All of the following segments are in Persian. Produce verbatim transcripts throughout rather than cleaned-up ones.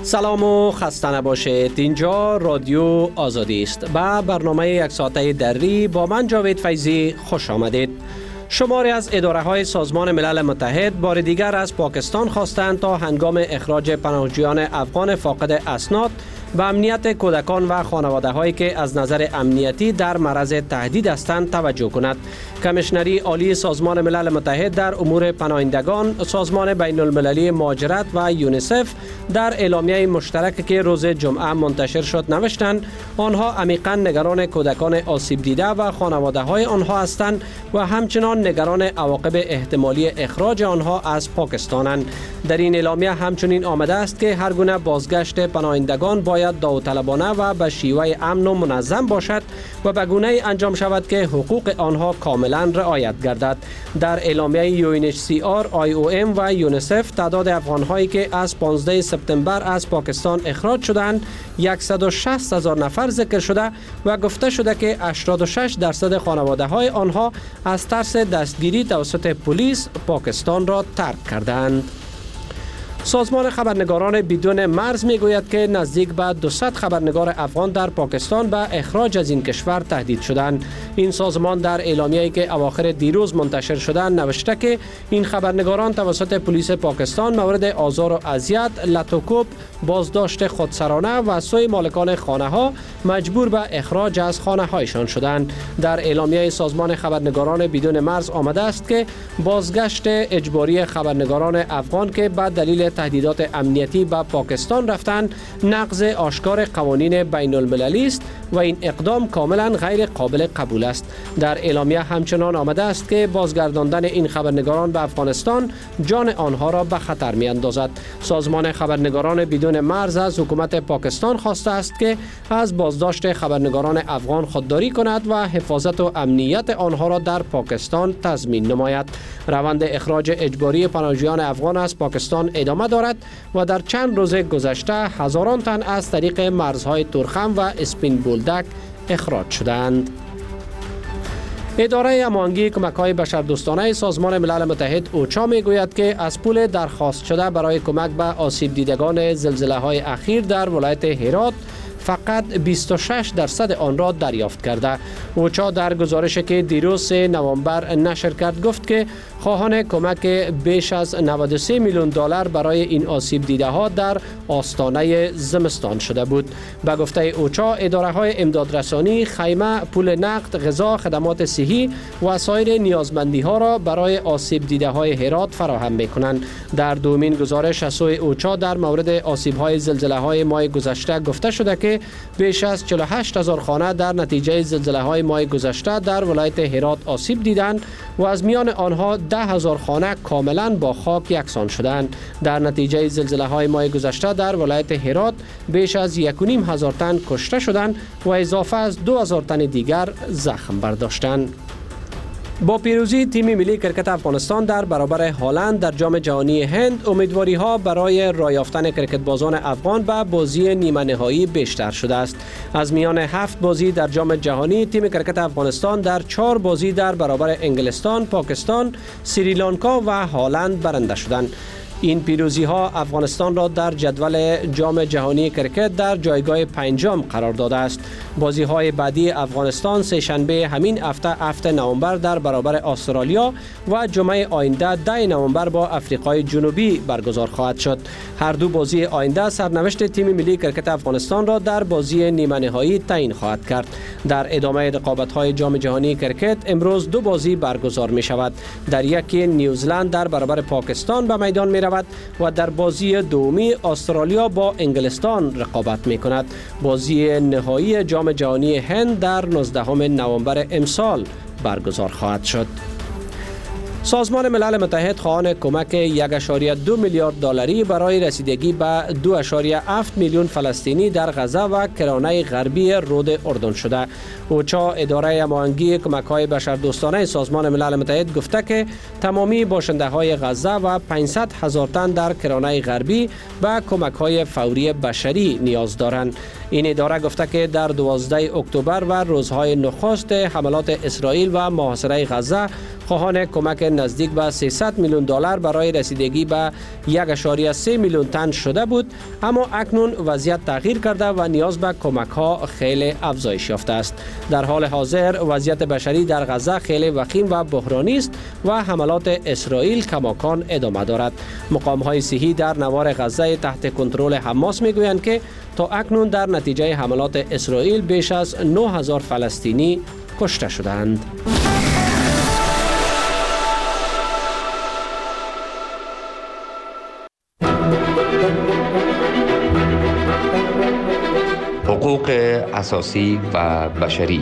سلام و خسته نباشید. اینجا رادیو آزادی است. به برنامه یک ساعته دری با من جاوید فیضی خوش آمدید. شماری از اداره های سازمان ملل متحد بار دیگر از پاکستان خواستند تا هنگام اخراج پناهجویان افغان فاقد اسناد به امنیت کودکان و خانواده هایی که از نظر امنیتی در معرض تهدید هستند توجه کند. کمیشنری عالی سازمان ملل متحد در امور پناهندگان، سازمان بین المللی مهاجرت و یونیسف در اعلامیه مشترک که روز جمعه منتشر شد نوشتند آنها عمیقا نگران کودکان آسیب دیده و خانواده های آنها هستند و همچنان نگران عواقب احتمالی اخراج آنها از پاکستانند. در این اعلامیه همچنین آمده است که هر گونه بازگشت پناهندگان باید داوطلبانه و به شیوه امن و منظم باشد و به گونه‌ای انجام شود که حقوق آنها کاملا رعایت گردد. در اعلامیه یو ان اچ سی آر، آی او ام و یونیسف تعداد افغان‌هایی که از پانزده سپتامبر از پاکستان اخراج شدند صد و شصت هزار نفر ذکر شده و گفته شده که هشتاد و شش درصد خانواده‌های آنها از ترس دستگیری توسط پلیس پاکستان را ترک کردند. سازمان خبرنگاران بدون مرز میگوید که نزدیک به دویست خبرنگار افغان در پاکستان به اخراج از این کشور تهدید شدند. این سازمان در اعلامیه‌ای که اواخر دیروز منتشر شده نوشته که این خبرنگاران توسط پلیس پاکستان مورد آزار و اذیت، لطوکوب، بازداشت خودسرانه و سوی مالکان خانه ها مجبور به اخراج از خانه هایشان شدند. در اعلامیه سازمان خبرنگاران بدون مرز آمده است که بازگشت اجباری خبرنگاران افغان که به دلیل تهدیدات امنیتی به پاکستان رفتند نقض آشکار قوانین بین المللی است و این اقدام کاملا غیر قابل قبول است. در اعلامیه همچنان آمده است که بازگرداندن این خبرنگاران به افغانستان جان آنها را به خطر می اندازد. سازمان خبرنگاران بدون مرز از حکومت پاکستان خواسته است که از بازداشت خبرنگاران افغان خودداری کند و حفاظت و امنیت آنها را در پاکستان تضمین نماید. روند اخراج اجباری پناهجویان افغان از پاکستان ادامه دارد و در چند روز گذشته هزاران تن از طریق مرزهای تورخم و اسپین بولدک اخراج شدند. اداره هماهنگی کمک‌های بشردوستانه سازمان ملل متحد اوچا میگوید که از پول درخواست شده برای کمک به آسیب دیدگان زلزله‌های اخیر در ولایت هرات فقط بیست و شش درصد آن را دریافت کرده. اوچا در گزارشی که دیروز سه نوامبر نشر کرد گفت که خواهان کمک بیش از نود و سه میلیون دلار برای این آسیب دیده ها در آستانه زمستان شده بود. به گفته اوچا اداره های امدادرسانی خیمه، پول نقد، غذا، خدمات صحی و سایر نیازمندی ها را برای آسیب دیده های هرات فراهم می کنند. در دومین گزارش از سوی اوچا در مورد آسیب های زلزله های ماه گذشته گفته شده که بیش از چهل و هشت هزار خانه در نتیجه زلزله های ماه گذشته در ولایت هرات آسیب دیدند و از میان آنها ده هزار خانه کاملا با خاک یکسان شدند. در نتیجه زلزله های ماه گذشته در ولایت هرات بیش از یک و نیم هزار تن کشته شدند و اضافه از دو هزار تن دیگر زخم برداشتند. با پیروزی تیم ملی کرکت افغانستان در برابر هلند در جام جهانی هند امیدواری ها برای راه یافتن کرکت بازان افغان به بازی نیمه نهایی بیشتر شده است. از میان هفت بازی در جام جهانی تیم کرکت افغانستان در چهار بازی در برابر انگلستان، پاکستان، سریلانکا و هلند برنده شدند. این پیروزی ها افغانستان را در جدول جام جهانی کرکت در جایگاه پنجم قرار داده است. بازی های بعدی افغانستان سه شنبه همین هفته هفت نوامبر در برابر استرالیا و جمعه آینده ده نوامبر با افریقای جنوبی برگزار خواهد شد. هر دو بازی آینده سرنوشت تیم ملی کرکت افغانستان را در بازی نیمه نهایی تعیین خواهد کرد. در ادامه رقابت های جام جهانی کرکت امروز دو بازی برگزار می شود. در یکی نیوزلند در برابر پاکستان به میدان می رود و در بازی دومی استرالیا با انگلستان رقابت می کند. بازی نهایی جام جهانی هند در نوزدهم نوامبر امسال برگزار خواهد شد. سازمان ملل متحد خواهان کمک یک و دو میلیارد دلاری برای رسیدگی به دو و هفت میلیون فلسطینی در غزه و کرانه غربی رود اردن شده. اوچا اداره هماهنگی کمک‌های بشردوستانه سازمان ملل متحد گفته که تمامی باشنده‌های غزه و پانصد هزار تن در کرانه غربی به کمک‌های فوری بشری نیاز دارند. این اداره گفته که در دوازده اکتبر و روزهای نخست حملات اسرائیل و محاصره غزه خواهان کمک نزدیک به سیصد میلیون دلار برای رسیدگی به یک و سه میلیون تن شده بود، اما اکنون وضعیت تغییر کرده و نیاز به کمک ها خیلی افزایش یافته است. در حال حاضر وضعیت بشری در غزه خیلی وخیم و بحرانی است و حملات اسرائیل کماکان ادامه دارد. مقام های صحی در نوار غزه تحت کنترل حماس میگویند که تا اکنون در نتیجه حملات اسرائیل بیش از نه هزار فلسطینی کشته شدند. حقوق اساسی و بشری.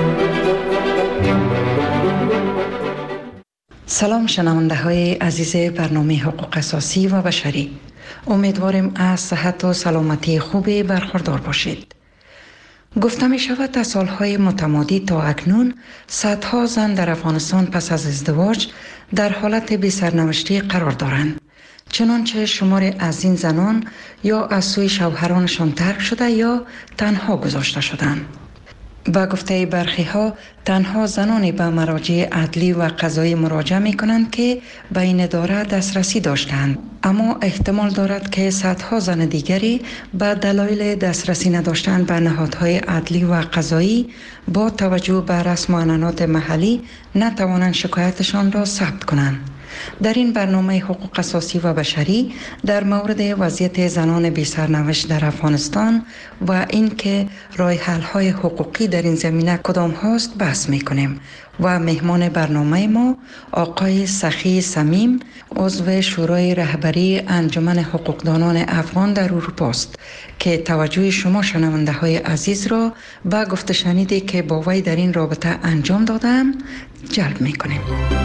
سلام شنونده های عزیز برنامه حقوق اساسی و بشری. امیدواریم از صحت و سلامتی خوبی برخوردار باشید. گفته می شود تا سالهای متمادی تا اکنون صدها زن در افغانستان پس از ازدواج در حالت بی سرنوشتی قرار دارند. چنانچه شمار از این زنان یا از سوی شوهرانشان ترک شده یا تنها گذاشته شدند. با گفته برخی ها تنها زنانی به مراجع عدلی و قضایی مراجعه می کنند که به این اداره دسترسی داشتند، اما احتمال دارد که صدها زن دیگری به دلایل دسترسی نداشتن به نهادهای عدلی و قضایی با توجه به رسم و عنعنات محلی نتوانند شکایتشان را ثبت کنند. در این برنامه حقوق اساسی و بشری در مورد وضعیت زنان بی سرنوشت در افغانستان و اینکه راه حل های حقوقی در این زمینه کدام هاست بحث می کنیم و مهمان برنامه ما آقای سخی صمیم، عضو شورای رهبری انجمن حقوقدانان افغان در اروپا است که توجه شما شنونده های عزیز را به گفته شنیدی که با وی در این رابطه انجام دادم جلب می کنیم.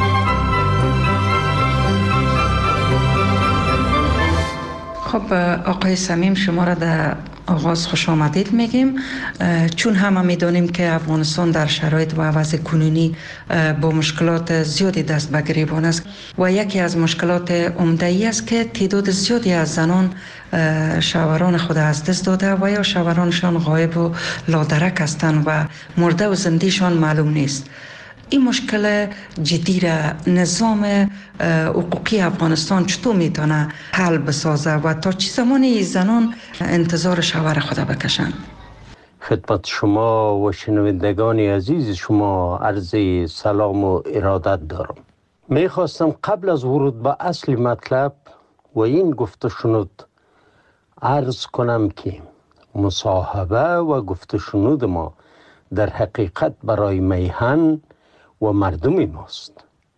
خب آقای صمیم، شما را در آغاز خوش آمدید میگیم، چون همه میدونیم که افغانستان در شرایط و وضع کنونی با مشکلات زیادی دست به گریبان است و یکی از مشکلات عمده ای است که تعداد زیادی از زنان شوهران خود از دست داده و یا شوهرانشان غایب و لادرک هستند و مرده و زندهشان معلوم نیست. این مشکل جدی را نظام حقوقی افغانستان چطور میتونه حل بسازه و تا چه زمانی زنان انتظار شوهر خود بکشند؟ خدمت شما و شنوندگان عزیز شما عرض سلام و ارادت دارم. میخواستم قبل از ورود به اصل مطلب و این گفته شنود عرض کنم که مصاحبه و گفته شنود ما در حقیقت برای میهن و مردم ماست،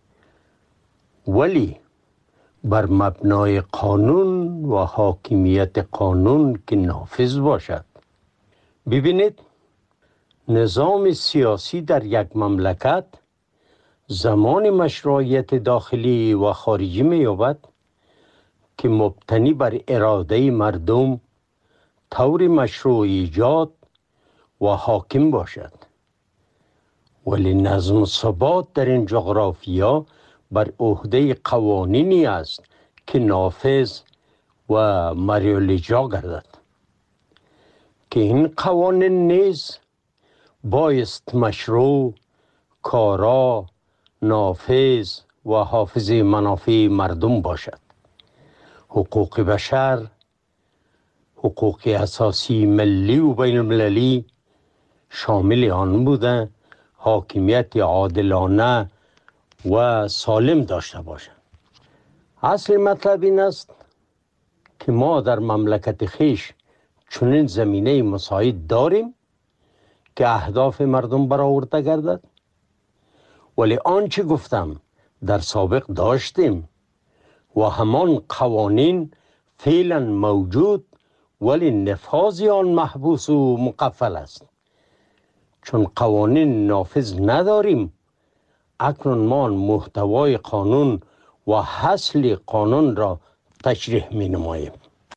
ولی بر مبنای قانون و حاکمیت قانون که نافذ باشد. ببینید، نظام سیاسی در یک مملکت زمان مشروعیت داخلی و خارجی می یابد که مبتنی بر اراده مردم طور مشروع ایجاد و حاکم باشد، ولی نظم و ثبات در این جغرافیا بر عهده قوانینی است که نافذ و مریالاجرا گردد که این قوانین نیز بایست مشروع، کارا، نافذ و حافظ منافع مردم باشد. حقوق بشر، حقوق اساسی ملی و بین المللی شامل آن بوده حاکمیت عادلانه و سالم داشته باشند. اصل مطلب این است که ما در مملکت خیش چنین زمینه مساعد داریم که اهداف مردم برآورده گردد، ولی آنچه گفتم در سابق داشتیم و همان قوانین فعلا موجود، ولی نفاذ آن محبوس و مقفل است. چون قوانین نافذ نداریم، اکنون ما محتوای قانون و حاصل قانون را تشریح می نماییم.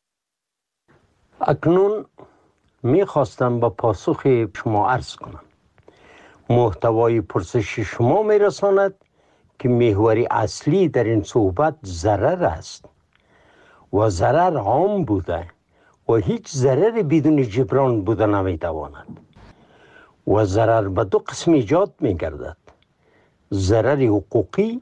اکنون می خواستم با پاسخ شما عرض کنم. محتوای پرسش شما می رساند که محور اصلی در این صحبت ضرر است و ضرر عام بوده و هیچ ضرر بدون جبران بوده نمیتواند و ضرر به دو قسم ایجاد میگردد: ضرر حقوقی،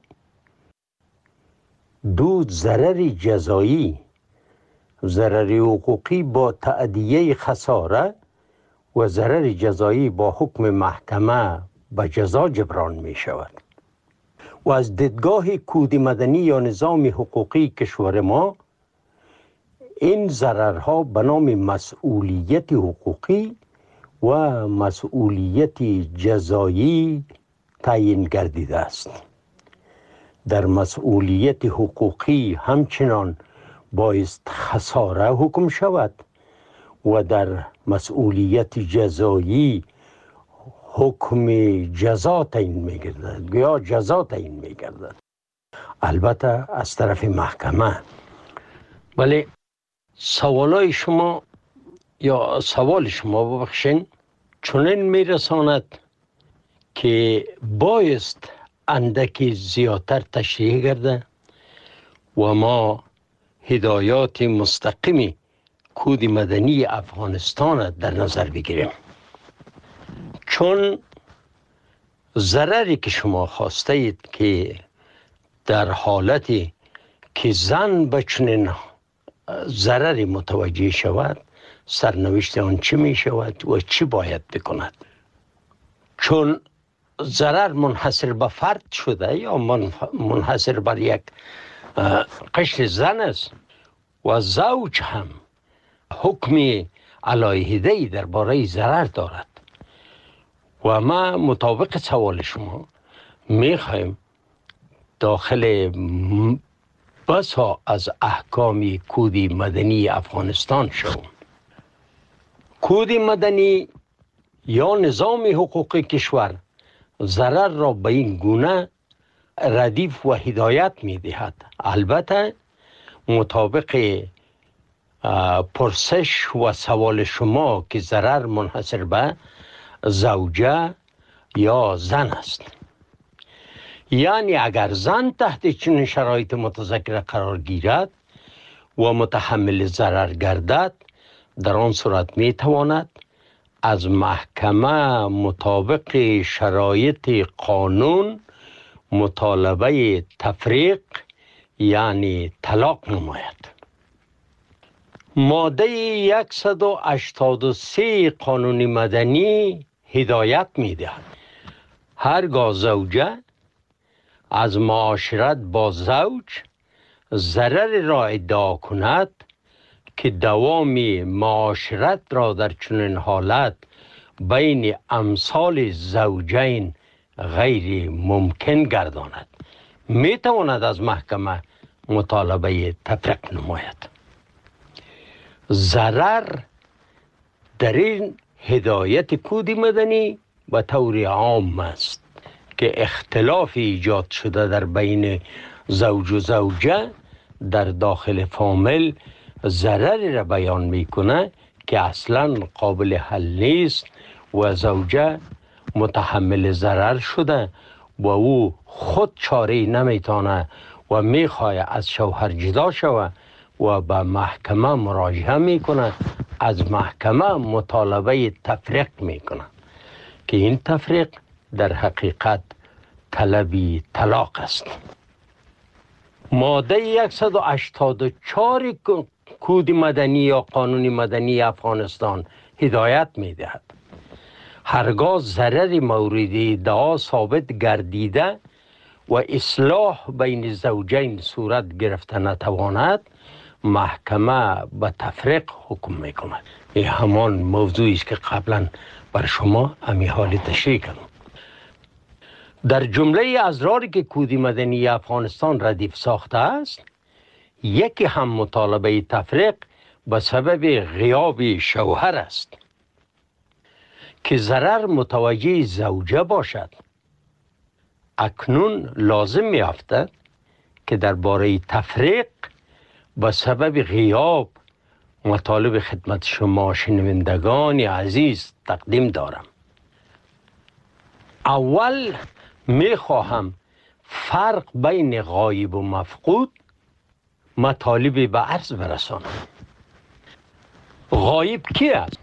دو ضرر جزایی. ضرر حقوقی با تأدیه خساره و ضرر جزایی با حکم محکمه به جزا جبران می شود. و از دیدگاه کود مدنی یا نظام حقوقی کشور ما، این ضررها به نام مسئولیت حقوقی و مسئولیت جزایی تعیین گردیده است. در مسئولیت حقوقی همچنان بایست خساره حکم شود و در مسئولیت جزایی حکم جزا تعیین می‌گردد یا جزا تعیین می‌گردد، البته از طرف محکمه. ولی سوالای شما یا سوال شما ببخشین چنین میرساند که بایست اندکی زیادتر تشریح گرده و ما هدایات مستقیمی کود مدنی افغانستان در نظر بگیریم، چون ضرری که شما خواسته اید که در حالتی که زن به چنین ضرری متوجه شود، سرنوشت آن چی می شود و چی باید بکند. چون ضرر منحصر به فرد شده یا منحصر بر یک قشر زن است و زوج هم حکم علیحده‌ای درباره ضرر دارد و ما مطابق سوال شما میخوایم داخل بسا از احکام کود مدنی افغانستان شوم. کود مدنی یا نظام حقوقی کشور ضرر را به این گونه ردیف و هدایت می دهد. البته مطابق پرسش و سوال شما که ضرر منحصر به زوجه یا زن است، یعنی اگر زن تحت چنین شرایط متذکره قرار گیرد و متحمل ضرر گردد، در آن صورت می تواند از محکمه مطابق شرایط قانون مطالبه تفریق یعنی طلاق نماید. ماده صد و هشتاد و سه قانون مدنی هدایت می دهد هرگاه زوجه از معاشرت با زوج ضرر را ادعا کند که دوام معاشرت را در چنین حالت بین امثال زوجین غیر ممکن گرداند، می تواند از محکمه مطالبه تفریق نماید. ضرر در این هدایت کود مدنی به طور عام است که اختلاف ایجاد شده در بین زوج و زوجه در داخل فامیل ضرری را بیان میکنه که اصلا قابل حل نیست و زوجه متحمل ضرر شده و او خود چاره نمیتونه و میخواه از شوهر جدا شوه و به محکمه مراجعه میکنه، از محکمه مطالبه تفریق میکنه که این تفریق در حقیقت طلبی طلاق است. ماده صد و هشتاد و چهار کود مدنی یا قانون مدنی افغانستان هدایت میدهد هرگاه ضرر مورد ادعا ثابت گردیده و اصلاح بین زوجین صورت گرفته نتواند، محکمه به تفریق حکم میکند. این همان موضوعی است که قبلا بر شما امی حال تشریح کردم. در جمله ازراری که کود مدنی افغانستان ردیف ساخته است، یکی هم مطالبه تفریق به سبب غیاب شوهر است که ضرر متوجه زوجه باشد. اکنون لازم می افتد که درباره تفریق به سبب غیاب مطالب خدمت شما شنوندگان عزیز تقدیم دارم. اول می خواهم فرق بین غایب و مفقود مطالب به عرض برسانم. غایب کی است؟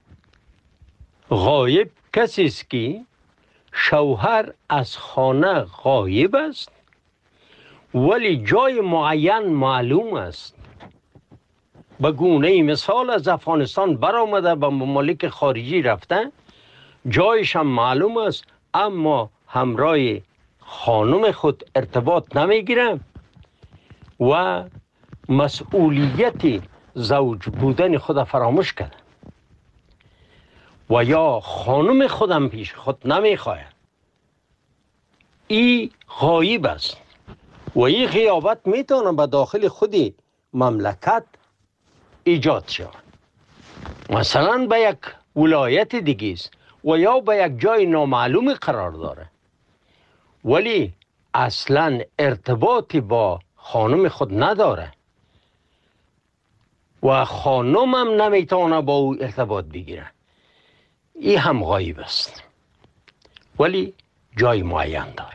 غایب کسی است که شوهر از خانه غایب است ولی جای معین معلوم است. به گونه مثال از افغانستان برآمده به ممالک خارجی رفته، جایش هم معلوم است اما همراه خانم خود ارتباط نمیگیره و مسئولیت زوج بودن خود فراموش کرده و یا خانم خودم پیش خود نمیخواهد. این غایب است و این غیابت میتونه به داخل خودی مملکت ایجاد شود. مثلا به یک ولایت دیگه است و یا به یک جای نامعلوم قرار داره ولی اصلا ارتباطی با خانم خود نداره و خانم هم نمیتونه با او ارتباط بگیره. این هم غایب است ولی جای معین داره.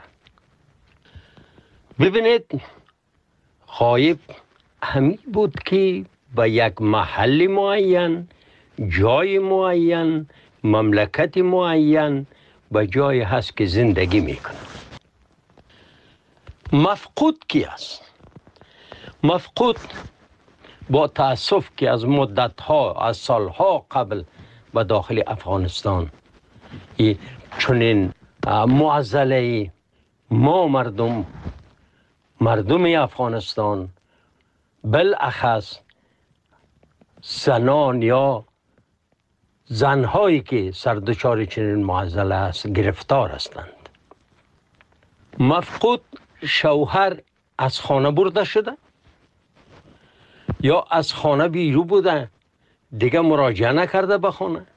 ببینید، غایب همین بود که به یک محل معین، جای معین، مملکت معین به جای هست که زندگی میکنه. مفقود کی است؟ مفقود با تأسف که از مدتها، از سالها قبل به داخل افغانستان چنین معضله ما مردم مردم افغانستان بالاخص زنان یا زنهایی که سردچار چنین معضله است گرفتار هستند. مفقود شوهر از خانه برده شده یا از خانه بیرون بوده، دیگه مراجعه نکرده به خانه.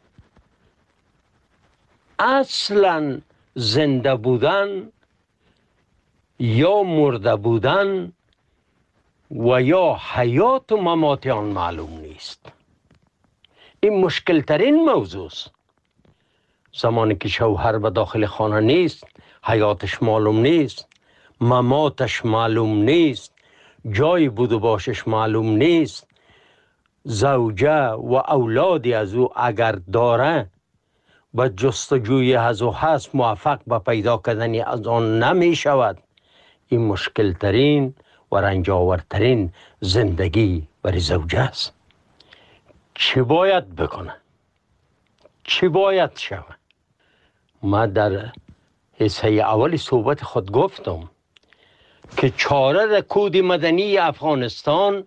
اصلا زنده بودن یا مرده بودن و یا حیات و ممات آن معلوم نیست. این مشکل ترین موضوع است. زمانی که شوهر به داخل خانه نیست، حیاتش معلوم نیست، مماتش معلوم نیست، جای بود و باشش معلوم نیست، زوجه و اولادی از او اگر داره به جستجوی از او هست موفق به پیدا کردن از آن نمی شود. این مشکل ترین و رنجاورترین زندگی برای زوجه است. چی باید بکنه؟ چی باید شود؟ ما در حصه اول صحبت خود گفتم که چاره کود مدنی افغانستان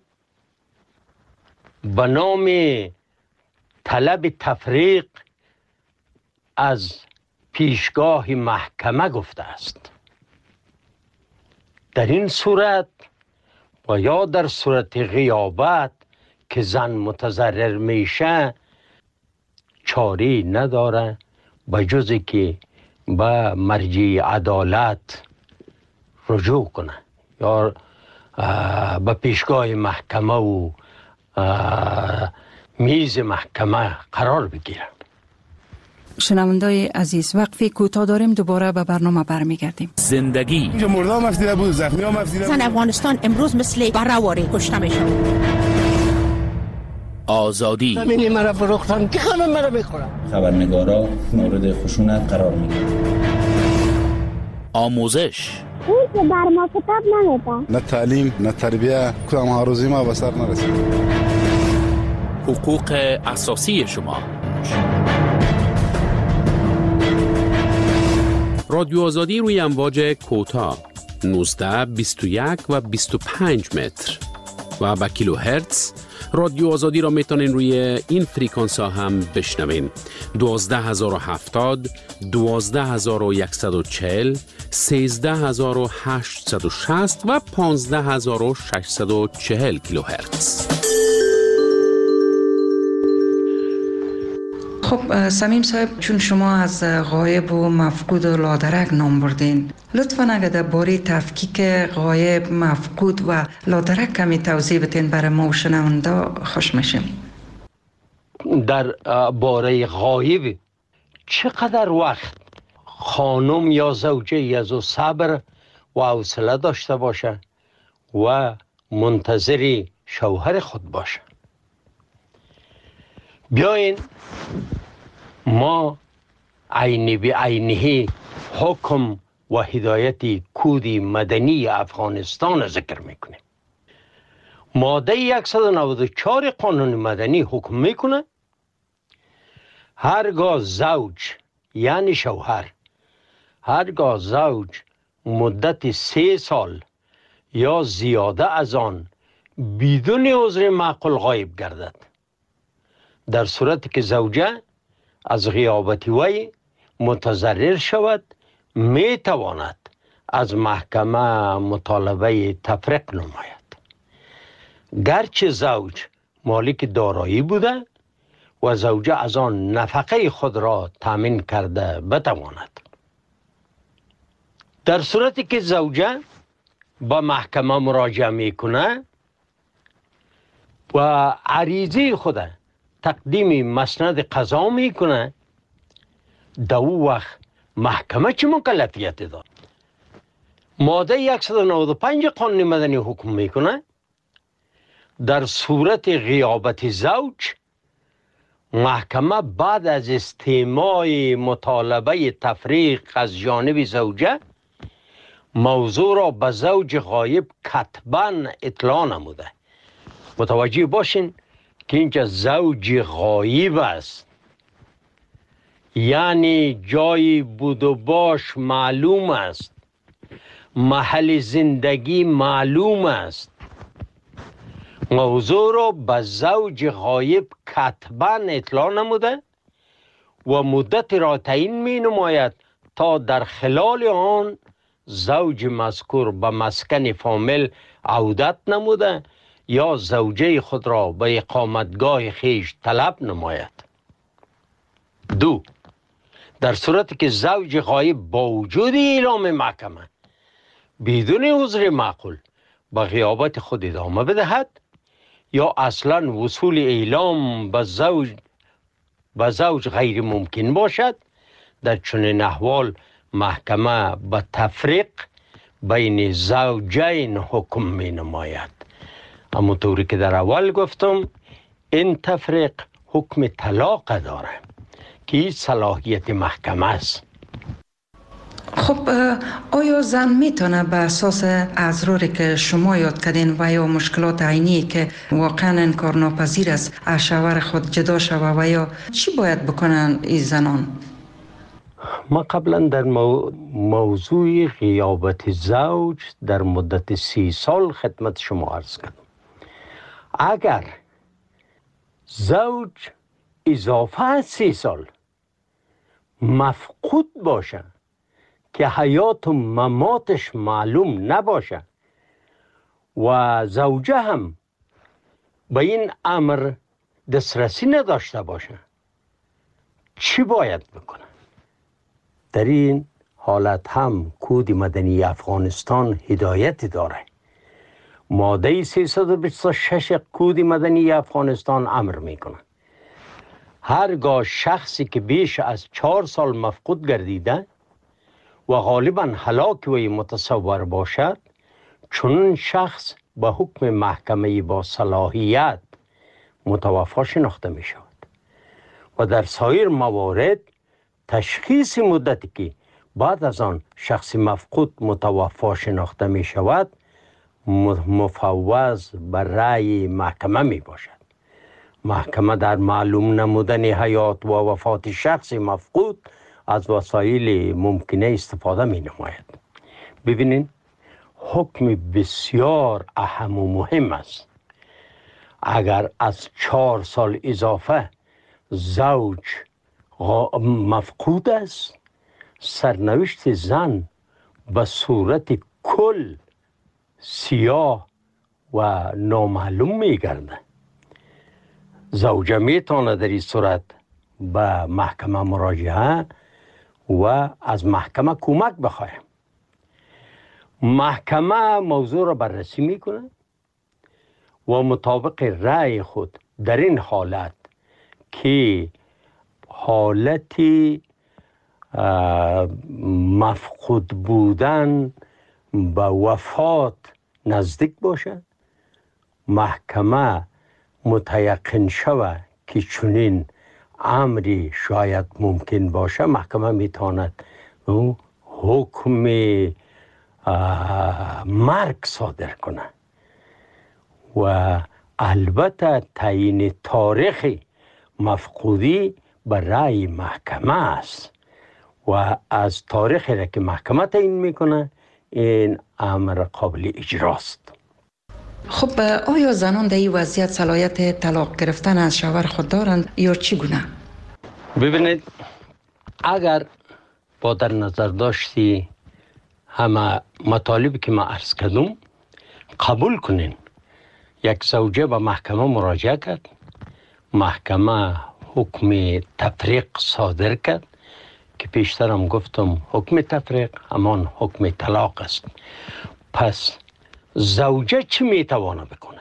به نام طلب تفریق از پیشگاه محکمه گفته است. در این صورت و یا در صورت غیابت که زن متضرر میشه چاری نداره به جز که به مرجع عدالت رجوع کنه یا به پیشگاه محکمه و میز محکمه قرار بگیره. شنوندای عزیز، وقفی کوتاه داریم، دوباره به برنامه برمیگردیم. زندگی اینجا مردم مفدیده بود، زخمی ها مفدیده بود. زن افغانستان امروز مثل برهواری کشته میشه. آزادی همینی مرا فروختن که خانم مرا بخورم. خبرنگارا مورد خشونت قرار میگیرن. آموزش اون که بر ما کتاب نمیدن. نه تعلیم نه تربیه، کدام ها روزی ما به سر نرسید. حقوق اساسی شما. رادیو آزادی روی امواج کوتاه نوزده، بیست و یک و بیست و پنج متر و با کیلو هرتز. رادیو آزادی را میتونین روی این فریکانس ها هم بشنوین: دوازده هزار و هفتاد، دوازده هزار و صد و چهل، سیزده هزار و هشتصد و شصت و پانزده هزار و ششصد و چهل کیلو هرتز. خب سمیم صاحب، چون شما از غایب و مفقود و لادرک نام بردین، لطفاً اگر در باره تفکیک غایب، مفقود و لادرک کمی توضیح بدین برای ما و شنونده خوش میشیم. در باره غایب چقدر وقت خانم یا زوجه از او صبر و حوصله داشته باشه و منتظر شوهر خود باشه؟ بیاین ما عینی به عینی حکم و هدایت کود مدنی افغانستان ذکر میکنه. ماده صد و نود و چهار قانون مدنی حکم میکنه هرگاه زوج یعنی شوهر هرگاه زوج مدت سه سال یا زیاده از آن بدون عذر معقول غایب گردد، در صورتی که زوجه از غیابت وی متضرر شود می تواند از محکمه مطالبه تفریق نماید، گرچه زوج مالک دارایی بوده و زوجه از آن نفقه خود را تامین کرده بتواند. در صورتی که زوجه با محکمه مراجعه میکنه و عریضه خود تقدیم مسند قضا میکنه، در او وقت محکمه چه مکلفیت داد؟ ماده صد و نود و پنج قانون مدنی حکم میکنه در صورت غیابت زوج محکمه بعد از استماع مطالبه تفریق از جانب زوجه موضوع را به زوج غایب کتباً اطلاع نموده. متوجه باشین که اینجا زوج غایب است، یعنی جای بود و باش معلوم است، محل زندگی معلوم است. موضوع را به زوج غایب کتباً اطلاع نموده و مدت را تعیین می نماید تا در خلال آن زوج مذکور به مسکن فامیل عودت نموده یا زوجه خود را به اقامتگاه خیش طلب نماید. دو، در صورتی که زوج غایب با وجود اعلام محکمه بدون عذر معقول به غیابت خود ادامه بدهد یا اصلا وصول اعلام به زوج به زوج غیر ممکن باشد، در چنین احوال محکمه به تفریق بین زوجین حکم می نماید. همونطوری که در اول گفتم این تفریق حکم طلاق داره که این صلاحیت محکمه است. خب آیا زن میتونه به اساس اضراری که شما یاد کردین و یا مشکلات عینی که واقعا انکار ناپذیر است از شوهر خود جدا شوه و یا چی باید بکنن این زنان؟ ما قبلا در مو... موضوع غیابت زوج در مدت سی سال خدمت شما عرض کردم. اگر زوج اضافه از سی سال مفقود باشه که حیات و مماتش معلوم نباشه و زوجه هم به این امر دسترسی نداشته باشه، چی باید بکنه؟ در این حالت هم کود مدنی افغانستان هدایت داره. ماده سیصد و بیست و شش کود مدنی افغانستان امر میکنه هرگاه شخصی که بیش از چهار سال مفقود گردیده و غالباً هلاک وی متصور باشد، چون شخص به حکم محکمه با صلاحیت متوفی شناخته می شود و در سایر موارد تشخیص مدتی که بعد از آن شخص مفقود متوفی شناخته می شود مفوض به رأی محکمه می باشد. محکمه در معلوم نمودن حیات و وفات شخص مفقود از وسایل ممکنه استفاده می نماید. ببینین حکم بسیار اهم و مهم است. اگر از چهار سال اضافه زوج مفقود است، سرنوشت زن به صورت کل سیاه و نامعلوم می گرده. زوجه می تواند در این صورت به محکمه مراجعه و از محکمه کمک بخواهد. محکمه موضوع را بررسی میکنه و مطابق رأی خود در این حالت که حالت مفقود بودن به وفات نزدیک باشه، محکمه متیقن شود که چنین امری شاید ممکن باشه، محکمه میتواند حکم مرگ صادر کنه و البته تعیین تاریخ مفقودی به رأی محکمه است و از تاریخی را که محکمه تعیین میکنه این امر قابل اجراست. خب آیا زنان در این وضعیت صلاحیت طلاق گرفتن از شوهر خود دارند یا چگونه؟ ببینید، اگر با در نظر داشتی همه مطالبی که ما عرض کردم قبول کنین، یک زوجه به محکمه مراجعه کرد، محکمه حکم تفریق صادر کرد که پیشترم گفتم حکم تفریق همان حکم طلاق است. پس زوجه چی میتوانه بکنه؟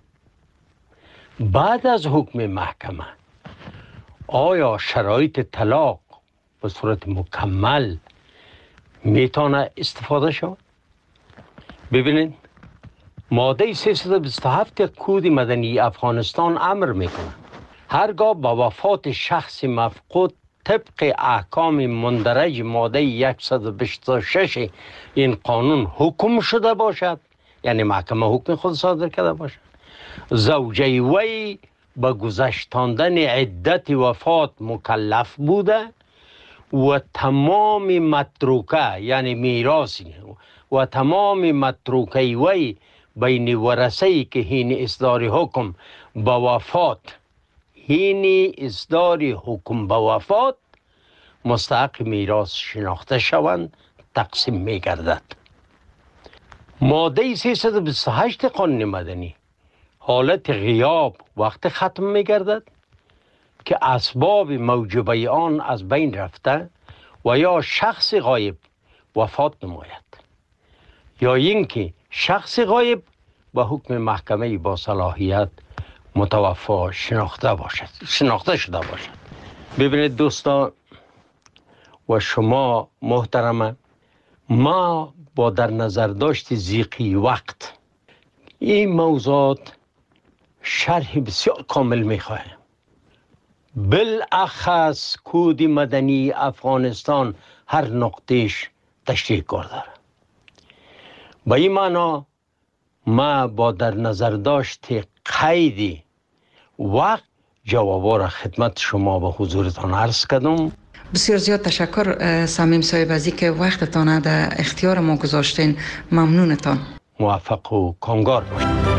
بعد از حکم محکمه آیا شرایط طلاق به صورت مکمل میتونه استفاده شود؟ ببینید، ماده سیصد و بیست و هفت کود مدنی افغانستان امر میکنه هرگاه با وفات شخص مفقود طبق احکام مندرج ماده صد و بیست و شش این قانون حکم شده باشد، یعنی محکمه حکم خود صادر کرده باشد، زوجه وی به گذشتاندن عدت وفات مکلف بوده و تمام متروکه یعنی میراثی و تمام متروکه وی بین ورثه‌ای که هین اصدار حکم به وفات هین اصدار حکم به وفات مستحق میراث شناخته شوند تقسیم می گردد. ماده سیصد و بیست و هشت قانون مدنی حالت غیاب وقت ختم می گردد که اسباب موجبه آن از بین رفته و یا شخص غایب وفات نماید یا اینکه شخص غایب به حکم محکمه با صلاحیت متوفا شناخته باشد شناخته شده باشد. ببینید دوستان و شما محترمه، ما با در نظر داشت ضیقی وقت این موضوعات شرح بسیار کامل میخواهیم. بالاخص کود مدنی افغانستان هر نقطهش تشریح کار داره. با این معنا ما با در نظر داشت قیدی وقت جوابا را خدمت شما به حضورتان عرض کردم. بسیار زیاد تشکر صمیم صاحب از اینکه وقتتان در اختیار ما گذاشتین. ممنونتان. موفق و کامگار باشید.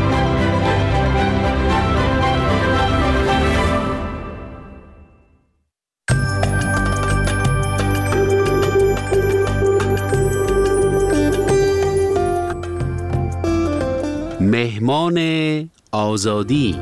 مهمان آزادی.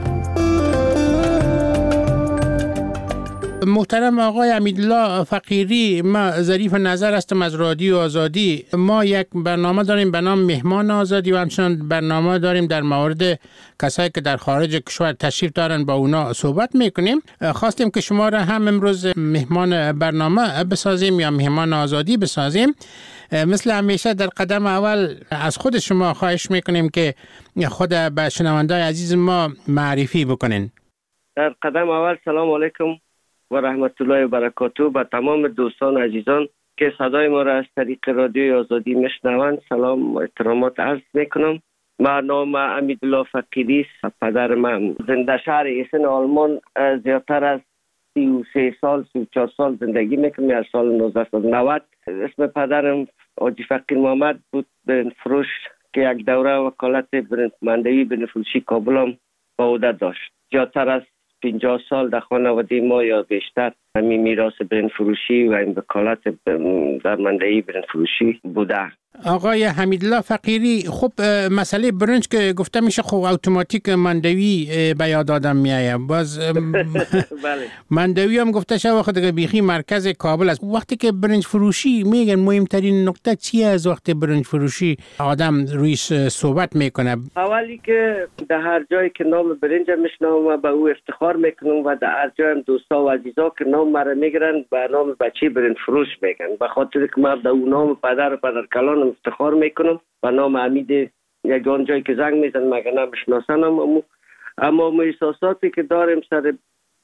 محترم آقای امیدالله فقیری، ما ظریف نظر هستم از رادیو آزادی. ما یک برنامه داریم به نام مهمان آزادی و همچنان برنامه داریم در مورد کسایی که در خارج کشور تشریف دارن با اونا صحبت میکنیم. خواستیم که شما را هم امروز مهمان برنامه بسازیم یا مهمان آزادی بسازیم. مثل همیشه در قدم اول از خود شما خواهش میکنیم که خود به شنوندای عزیز ما معرفی بکنین. در قدم اول سلام علیکم و رحمت الله و برکاته به تمام دوستان عزیزان که صدای ما را از طریق رادیو آزادی میشنوند سلام و احترامات عرض میکنم. من نام امیدالله فقیری است. پدر من زنده شهر ایسن آلمان زیادتر از سی و سه سال سی و چهار سال زندگی میکنم. از سال نوزده و نود. اسم پدرم حاجی فقیر محمد بود برنج فروش که یک دوره وکالت برنج مندوی برنج فروشی کابل هم با عهده داشت. زیادتر از پنجاه سال در خانواده ما یا بیشتر همین میراث برنج فروشی و این وکالت در مندوی برنج فروشی بوده. آقای حمیدالله فقیری، خب مسئله برنج که گفته میشه خب اتوماتیک مندوی به یاد آدم میایه. باز بله. مندوی هم گفته شده وقت که بیخی مرکز کابل است. وقتی که برنج فروشی میگن مهمترین نکته چیه از وقت برنج فروشی آدم رویش صحبت میکنه؟ اولی که در هر جایی که نام برنج میشنوم و به او افتخار میکنم و در هر جای هم دوستا و عزیزا که نام مرا میگیرن به نام بچه برنج فروش میگن، به خاطر که من به اون نام پدر و پدر کلان افتخار میکنم و نام حمید یگان جایی که زنگ میزن مگه نمیشناسن. اما اما احساساتی که داریم سر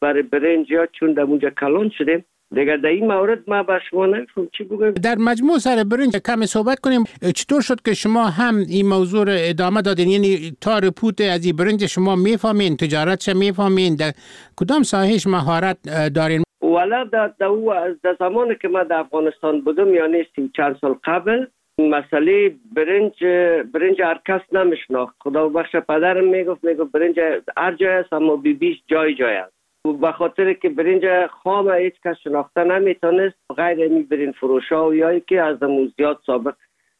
برای برنج یا چون در اونجا کلان شدیم دیگه. در این مورد ما به شما نمی‌فهم چی بگم. در مجموع سر برنج کمی صحبت کنیم. چطور شد که شما هم این موضوع رو ادامه دادین؟ یعنی تا رپوت از این برنج شما میفهمین، تجارتش میفهمین، در کدام ساحهش مهارت دارین؟ والا در در زمانی که ما در افغانستان بودم، یعنی سی چند سال قبل، مسئله برنج برنج هر کس نمیشناخت. خدا بخش پدرم میگفت میگفت برنج هر جای است اما بی بیش جای جای است. به خاطر که برنج خام هیچ کس شناخته نمیتونست غیر این برنج فروشا و یایی که از موزیات سابق.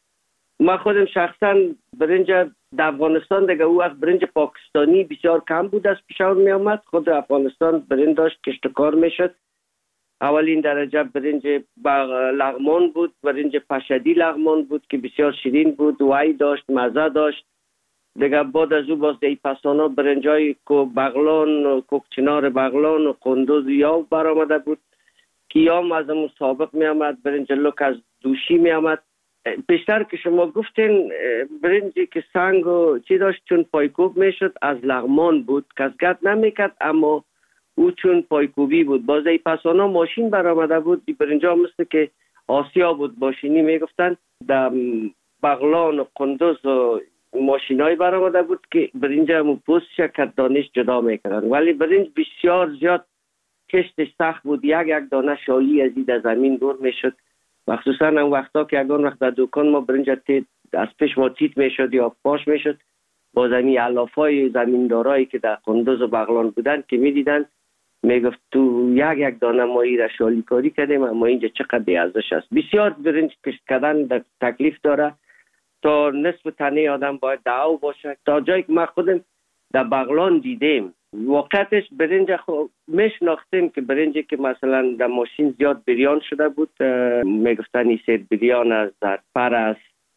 ما خودم شخصا برنج در افغانستان دیگه او وقت برنج پاکستانی بسیار کم بود از پیشور می آمد. خود افغانستان برنج داشت کشتکار میشد. اولین درجه برنج لغمان بود، برنج پشدی لغمان بود که بسیار شیرین بود، وای داشت، مزه داشت. دیگه بعد از او باز دی پسانا برنجای کو بغلان، کوکچنار بغلان و قندوز یاو برآمده بود که یام از اون سابق می آمد. برنج لوک از دوشی می آمد. بیشتر که شما گفتین برنجی که سنگ و چی داشت چون پایکوب می شد از لغمان بود، کس گرد نمی کرد اما او چون پایکوبی بود. باز ای پسانا ماشین برآمده بود. دی برنجا مثل که آسیا بود ماشینی می گفتن. در بغلان و قندوز و ماشینای برآمده بود که برنج همون پوستش کت دانش جدا میکردن. ولی برنج بسیار زیاد کشتش سخت بود. یک یک دانه شالی از این در زمین دور میشد. مخصوصا اون وقتا که اگران وقت در دکان ما برنج از پیش ما تیت میشد یا پاش میشد، با زمین علافای زمیندارایی که در قندوز و بغلان بودن که میدیدن میگفت تو یک یک دانه ما این را شالی کاری کردیم اما اینجا چقدر بیارزش است. بسیار برنج کشت کردن تکلیف داره. تا نصف تنه آدم باید دعو باشه. تا جایی که ما خودم در بغلان دیدیم واقعتش برنج خو میشناختیم که برنجی که مثلا در ماشین زیاد بریان شده بود، میگفتن این سیر بریان است، در پر است،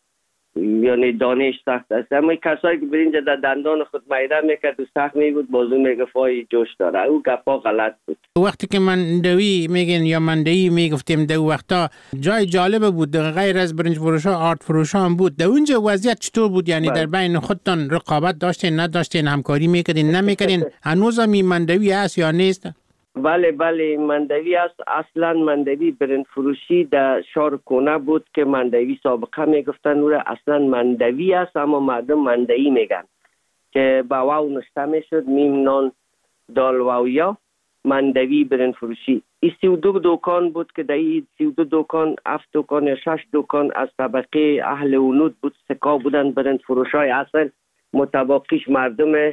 یعنی دانش سخت است. اما کسایی که برنج در دندان خود میده میکرد و سخت میبود بازو میگفت جوش داره. او گپا غلط بود. وقتی که مندوی میگن یا مندهی میگفتیم در وقتا جای جالب بود غیر از برنج فروشا آرد فروشا هم بود. در اونجا وضعیت چطور بود؟ یعنی در بین خودتان رقابت داشتین نداشتین، همکاری میکردین نمیکردین؟ هنوز هم این مندوی هست یا نیست؟ بله بله مندوی است. اصلا مندوی برنج فروشی در شهر کنه بود که مندوی سابقه میگفتن او را اصلا مندوی است اما مردم مندوی میگن که با واو نشته میشد میم نان دال واویا مندوی برنج فروشی. این سی و دو دکان بود که در این سی و دو دکان هفت دکان یا شش دکان از طبقه اهل ونود بود، سکا بودن برنج فروشای اصل. متباقیش مردم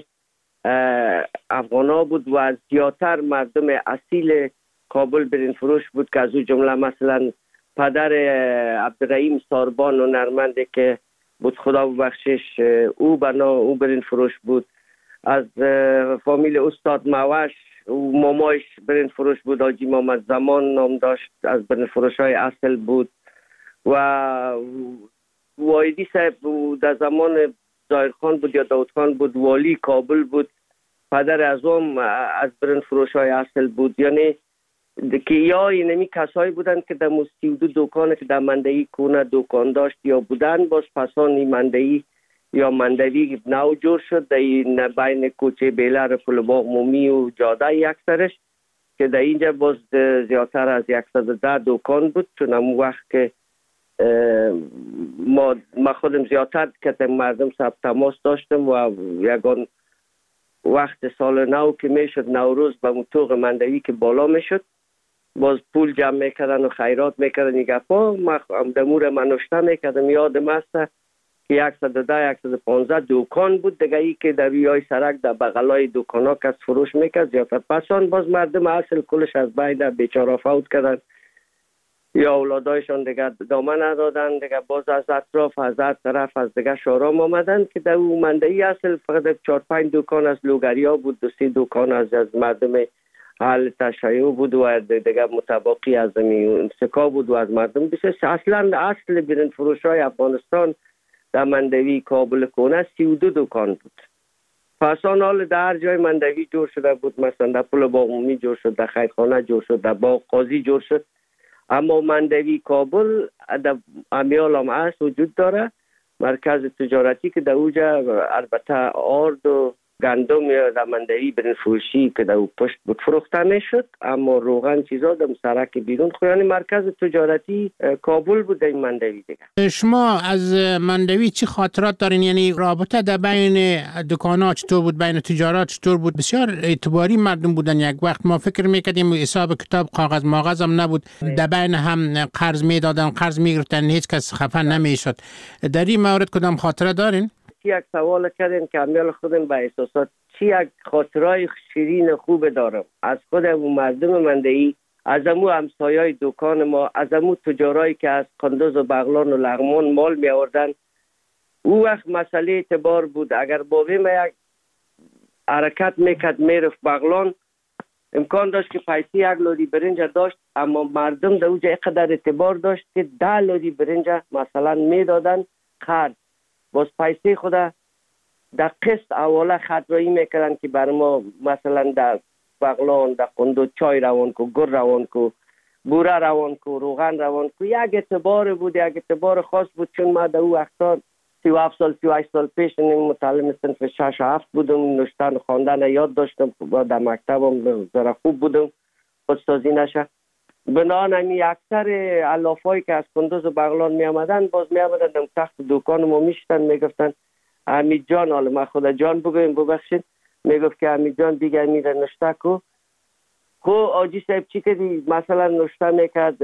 افغانا بود و زیادتر مردم اصیل کابل برنج فروش بود که از او جمله مثلا پدر عبدالرحیم ساربان و نرمنده که بود خدا ببخشش او بنا او برنج فروش بود. از فامیل استاد موش او مامایش برنج فروش بود، حاجی محمد زمان نام داشت، از برنج فروش های اصل بود. و وایدی صاحب در زمان ظاهر خان بود یا داود خان بود والی کابل بود، پدر ازم از برنج فروش های اصل بود. یعنی که یا اینمی کسایی بودن که در سی و دو دکان که در مندهی کونه دکان داشت یا بودن. باز پسان مندهی یا مندوی نو جور شد در این بین کوچه بیلر پل باغ مومی و جاده یک سرش که در اینجا باز زیادتر از صد و ده دکان بود. چون همون وقت که ما, ما خودم زیادتر که مردم ثبت تماس داشتم و یگان وقت سال نو که میشد نوروز به موتوق مندوی که بالا میشد باز پول جمع میکردن و خیرات میکردن. این گپا ما دمور منوشته میکردم. یادم است که صد و ده صد و پانزده دکان بود دیگه ای که در روی سرک در بغلای دکانا کس فروش میکرد زیادتر. پسان باز مردم اصل کلش از بین بیچاره فوت کردن یا اولادایشان دیگه دامن ندادن دیگه. باز از اطراف از هر طرف از دیگه شارام آمدن که در او مندهی اصل فقط چهار پنج دکان از لوگریا بود، دو سه دکان از از مردم اهل تشیع بود و دیگه متباقی از زمین سکا بود و از مردم بسیار. اصلا اصل برنج فروش های افغانستان در مندوی کابل کونه سی و دو دکان بود. پسان حال در هر جای مندوی جور شده بود، مثلا در پل باغ عمومی جور شد، در خیرخانه جور شد، در باغ قاضی جور شد. اما مندوی کابل در امیال هم هست وجود داره، مرکز تجارتی که در اوجا البته آرد و گندم یا در مندوی برین فروشی که در پشت بود فروخته میشد، اما روغن چیزا در سرک بیرون خویانی مرکز تجارتی کابل بود در این مندوی دیگه. شما از مندوی چی خاطرات دارین؟ یعنی رابطه در بین دکانا چطور بود، بین تجارت چطور بود؟ بسیار اعتباری مردم بودن. یک وقت ما فکر میکردیم حساب کتاب کاغذ ماغذ هم نبود، در بین هم قرض میدادن، قرض میگرفتن، هیچ کس خفه نمیشد. در این مورد کدام خاطره دارین؟ یک سوال کردین که امیال خودم به احساسات چی یک خاطرهای شیرین خوب دارم از خودم و مردم مندهی، از امو همسایای دکان ما، از امو تجارایی که از قندوز و بغلان و لغمان مال می آوردن. او وقت مسئله اعتبار بود. اگر بابی ما یک حرکت میکرد میرفت بغلان، امکان داشت که پیسی یک لودی برنج داشت، اما مردم در اوجه اقدر اعتبار داشت که ده لودی برنج مثلا میدادن خرد، باز پیسی خدا در قسط اوله خطرایی میکردن که بر ما مثلا در بغلان در قندو چای روان کو، گر روان کو، بوره روان کو، روغن روان کو. یک اعتبار بود، یک اعتبار خاص بود. چون ما در او وقتا سی و هفت سال سی و هشت سال پیش متعلم صنف شش و هفت بودم، نوشتن و خواندن یاد داشتم، در مکتبم ذره خوب بودم، خودسازی نشه. بنابراین اکثر علافایی که از قندوز و بغلان می آمدن باز می آمدن در تخت دکان ما میشتن، میگفتن حمید جان، حالا من خدا جان بگویم ببخشید، میگفت که حمید جان دیگر میره نشته کو. خو آجی صاحب چی کردی؟ مثلا نشته میکرد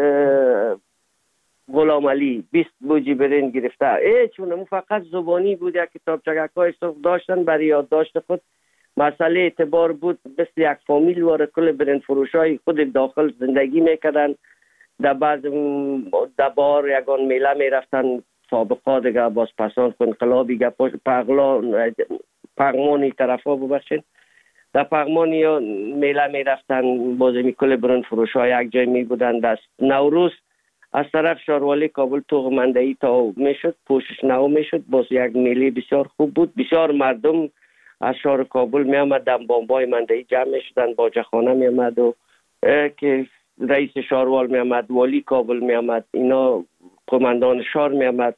غلام علی بیست بوجی برنج گرفته. ای چون فقط زبانی بود، یک کتاب چگکای صف داشتن برای یادداشت خود. مسئله اعتبار بود، مثل یک فامیل وارد کل برنج فروشای خود داخل زندگی میکردن. در بعض در بار یگان میله میرفتن، سابقا دیگه باز پسان انقلابی گه پغلان پغمانی طرف ها ببخشید، در پغمانی یا میله میرفتن، باز می کل برنج فروشای یک جای می بودن. دست نوروز از طرف شاروالی کابل توغ مندهی تا میشد، پوشش نو میشد، باز یک میله بسیار خوب بود. بسیار مردم از شهر کابل می آمد، در بامبای مندهی جمع می شدن، باجخانه می آمد و که رئیس شاروال می آمد، والی کابل می آمد، اینا قماندان شهر می آمد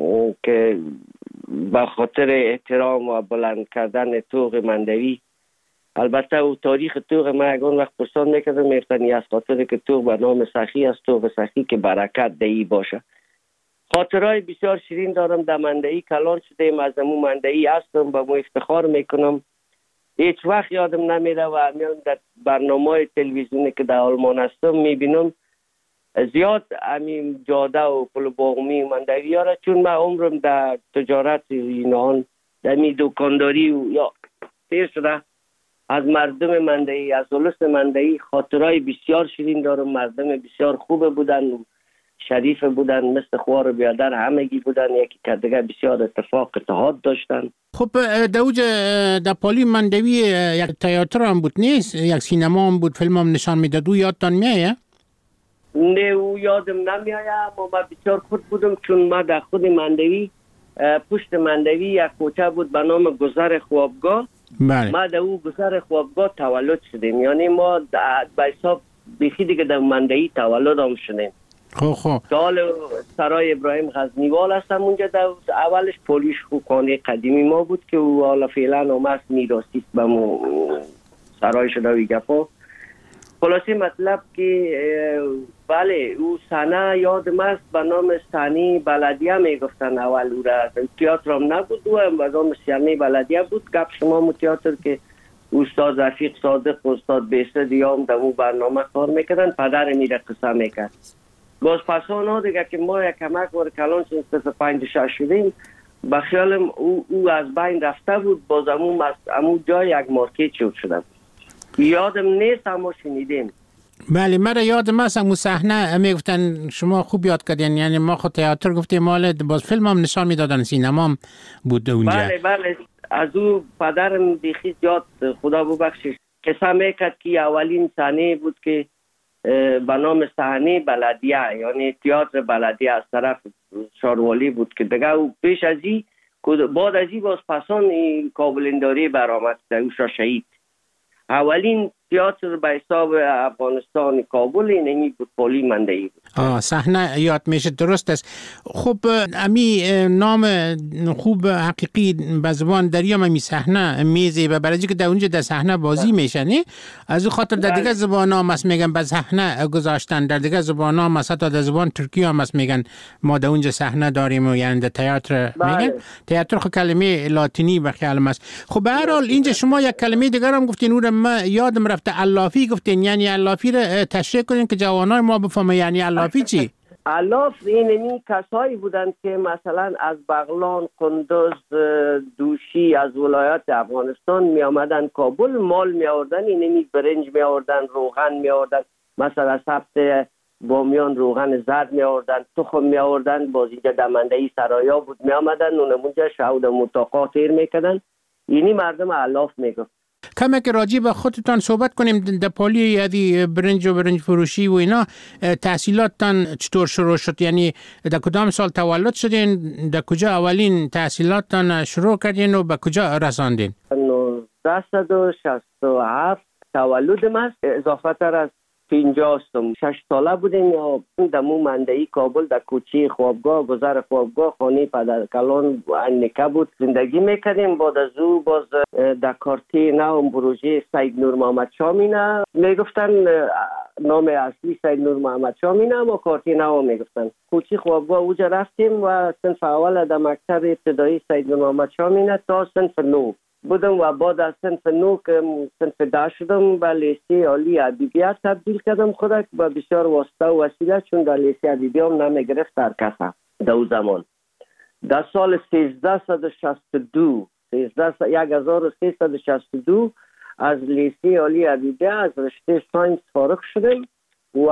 که به خاطر احترام و بلند کردن توغ مندوی. البته او تاریخ توغ ما یکان وقت پرسان میکردم، میفتنی از خاطر که توغ به نام سخی است، توغ سخی که برکت دهی باشه. خاطرهای بسیار شیرین دارم. در مندهی کلان شده، از امو مندهی هستم، به مو افتخار میکنم. هیچ وقت یادم نمیره و همیان در برنامه تلویزیونی که در آلمان هستم میبینم زیاد همین جاده و پل باغمی مندوی ها را، چون من عمرم در تجارت اینان در می دکانداری و یا تیر شده. از مردم مندهی، از اولس مندهی خاطرهای بسیار شیرین دارم. مردم بسیار خوب بودن، شریف بودن، مثل خوار بیادر همگی بودن، یکی کردگه بسیار اتفاق اتحاد داشتن. خب دوج در پالی مندوی یک تئاتر هم بود نیست؟ یک سینما هم بود، فیلم هم نشان میداد، او یادتان میایه؟ نه او یادم نمیایه، اما من بسیار خود بودم، چون ما در خود مندوی پشت مندوی یک کوچه بود به نام گذر خوابگاه. بله. ما در او گذر خوابگاه تولد شدیم، یعنی ما به حساب بیخی دیگه در مندوی تولد هم شدیم. خب خب سال سرای ابراهیم غزنیوال هستم اونجا. در اولش پولیش خوکانه قدیمی ما بود که او حالا فعلا هم هست، میراثی به مو سرای شده وی گپا. خلاصی مطلب که بله او سنه یادم است، به نام سنی بلدیه میگفتن اول او را. تئاتر هم نبود، او هم به نام سنی بلدیه بود. گپ شما مو تئاتر که استاد رفیق صادق و استاد بیسد یا هم در اون برنامه کار میکردن، پدر میره قصه میکرد. باز پسان ها دیگه که ما یک کمک وار کلان چون سفر پنج شش شدیم، به خیالم او, او از بین رفته بود. باز امو, امو جای یک مارکت شد شده بود، یادم نیست اما شنیدیم. بله مرا یادم است امو صحنه میگفتن، شما خوب یاد کردین، یعنی ما خود تئاتر گفتیم، مال باز فیلم هم نشان میدادن، سینما هم بود اونجا. بله بله از او پدرم بیخی یاد خدا ببخشش قصه میکرد که اولین صحنه بود که به نام صحنه بلدیه، یعنی تئاتر بلدیه از طرف شاروالی بود که دیگه او پیش از این بعد از این باز پسان کابل انداری برآمد، اوشا شهید. اولین تئاتر به حساب افغانستان کابل اینمی بود پلی مندهی بود. آه صحنه یاد میشه، درست است. خب امی نام خوب حقیقی به زبان دریا امی صحنه میزه و برای که در اونجا در صحنه بازی میشه نه، از اون خاطر در دیگه زبان ها مست میگن به صحنه گذاشتن، در دیگه زبان ها مثلا در زبان ترکی ها مست میگن ما در اونجا صحنه داریم و یعنی در تئاتر میگن تئاتر. خب کلمه لاتینی به خیالم است. خب به هر حال اینجا شما یک کلمه دیگر هم گفتین، اون ما یادم رفته، علافی گفتین، یعنی علافی رو تشریح کنین که جوانای ما بفهمه یعنی علافی چی؟ علاف اینمی کسایی بودند که مثلا از بغلان، قندوز، دوشی از ولایات افغانستان می آمدن کابل، مال می آوردن، اینمی برنج می آوردن، روغن می آوردن، مثلا سبت بامیان روغن زرد می آوردن، تخم می آوردن، باز اینجا دمندهی سرایا بود می آمدن، اونمونجا شهود متاقا تیر می کردن. اینی مردم علاف می گفت. کمی که راجع به خودتان صحبت کنیم، در پالی یادی برنج و برنج فروشی و اینا تحصیلاتتان چطور شروع شد؟ یعنی در کدام سال تولد شدین؟ در کجا اولین تحصیلاتتان شروع کردین و به کجا رساندین؟ نوزده و شصت و هفت تولدم است، اضافه تر از پنجاه استم. شش ساله بودیم یا دمو مندهی کابل در کوچه خوابگاه، گذر خوابگاه، خانه پدر کلان انکه بود زندگی میکردیم. بعد از او باز در کارتی نو پروژه سید نور محمد شاه مینه میگفتن، نام اصلی سید نور محمد شاه مینه اما کارتی نو میگفتن. کوچه خوابگاه اوجا رفتیم و صنف اول در مکتب ابتدایی سید نور محمد شاه مینه تا صنف نو بودم و بعد از صنف نو که صنف ده شدم به لیسه عالی ادبیات تبدیل کردم خودک و بسیار واسطه و وسیله، چون در لیسه ادبیات هم نمیگرفت در کسا در او زمان. در سال سیزده و شصت و دو یک هزار و سیصد و شصت و دو از لیسه عالی ادبیات از رشته ساینس فارغ شدم و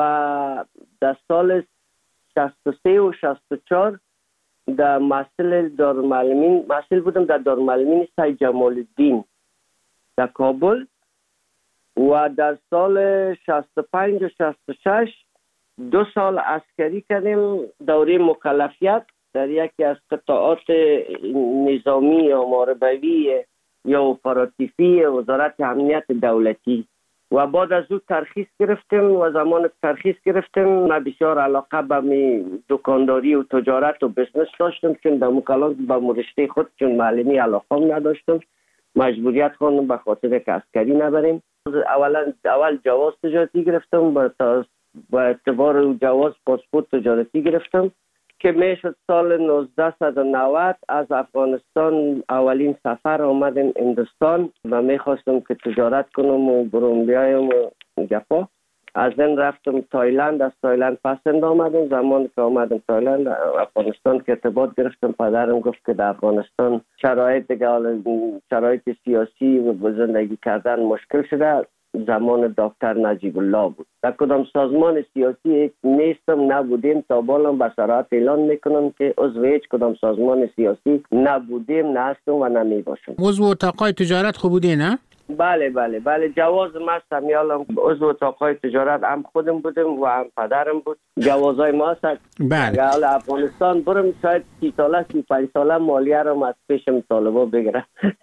در سال شصت و سه و شصت و چهار در محصل دارالمعلمین محصل بودم در دارالمعلمین سید جمال الدین در کابل و در سال شصت و پنج و شصت و شش دو سال عسکری کردیم، دوره مکلفیت در یکی از قطاعات نظامی یا محاربوی یا اپراتیفی وزارت امنیت دولتی و بعد از او ترخیص گرفتم و زمان ترخیص گرفتم من بسیار علاقه به دکانداری و تجارت و بزنس داشتم، چون در مکالمات با رشته خود چون معلمی علاقه نداشتم، مجبوریت خواندم به خاطر که عسکری نبریم. اولا اول جواز تجارتی گرفتم، با اعتبار جواز پاسپورت تجارتی گرفتم که میشد سال نوزده و نود از افغانستان اولین سفر آمدم هندوستان و میخواستم که تجارت کنم و برون بیایم و گپا. از این رفتم تایلند، از تایلند پسند آمدم. زمان که آمدم تایلند افغانستان که ارتباط گرفتم، پدرم گفت که در افغانستان شرایط دیگه شرایط سیاسی و زندگی کردن مشکل شده. زمان دکتر نجیب الله بود. در کدام سازمان سیاسی نیستم، نبودیم، تا بالام به صراحت اعلان میکنم که عضو هیچ کدام سازمان سیاسی نبودیم، نه هستم و نمی باشم. عضو اتاقای تجارت خوب بودی نه؟ بله بله بله جواز ما هست، میالم عضو اتاقای تجارت هم خودم بودم و هم پدرم بود. جوازای ما هست. بله. اگر افغانستان برم شاید سی ساله سی پنج ساله مالیه رو از پیشم طالبا بگیرم.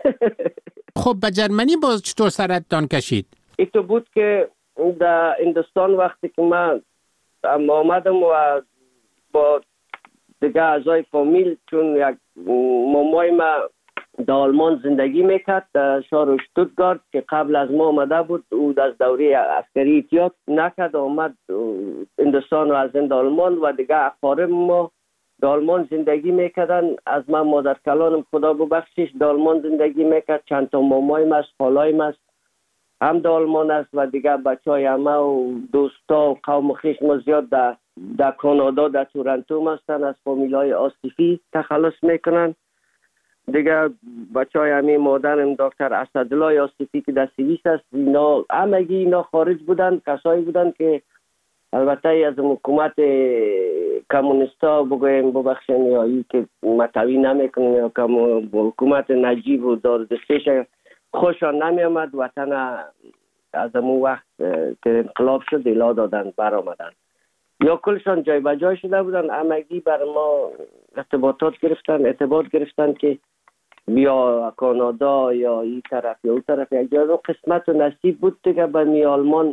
خب به جرمنی باز چطور سرتان کشید؟ ایتو بود که در هندوستان وقتی که من آمدم و با دیگه اعضای فامیل، چون یک مامای ما در آلمان زندگی میکرد در شهر اشتوتگارت که قبل از ما آمده بود، او از دوره عسکری احتیاط نکرد آمد هندوستان و از این آلمان و دیگه اقارب ما در آلمان زندگی میکردن. از من مادر کلانم خدا ببخشش در آلمان زندگی میکرد، چند تا مامای ما است، خالای ما است هم در آلمان است و دیگه بچه های همه و دوستا و قوم خویش ما زیاد در در کانادا در تورنتو هستن، از فامیل های آصفی تخلص میکنن. دیگه بچه های همه مادرم دکتر اسدالله آصفی که در سوئیس است، اینا همگی اینا خارج بودن، کسایی بودن که البته از حکومت کمونیستا بگویم ببخشن یا ای که متوی نمیکنن یا حکومت نجیب و داردستیش خوشان نمی آمد، وطن از امون وقت که انقلاب شد الا دادن بر آمدن یا کلشان جای بجای شده بودن. همگی بر ما ارتباطات گرفتن ارتباط گرفتن که یا کانادا یا این طرف یا اون طرف یک جای قسمت و نصیب بود دیگه به می آلمان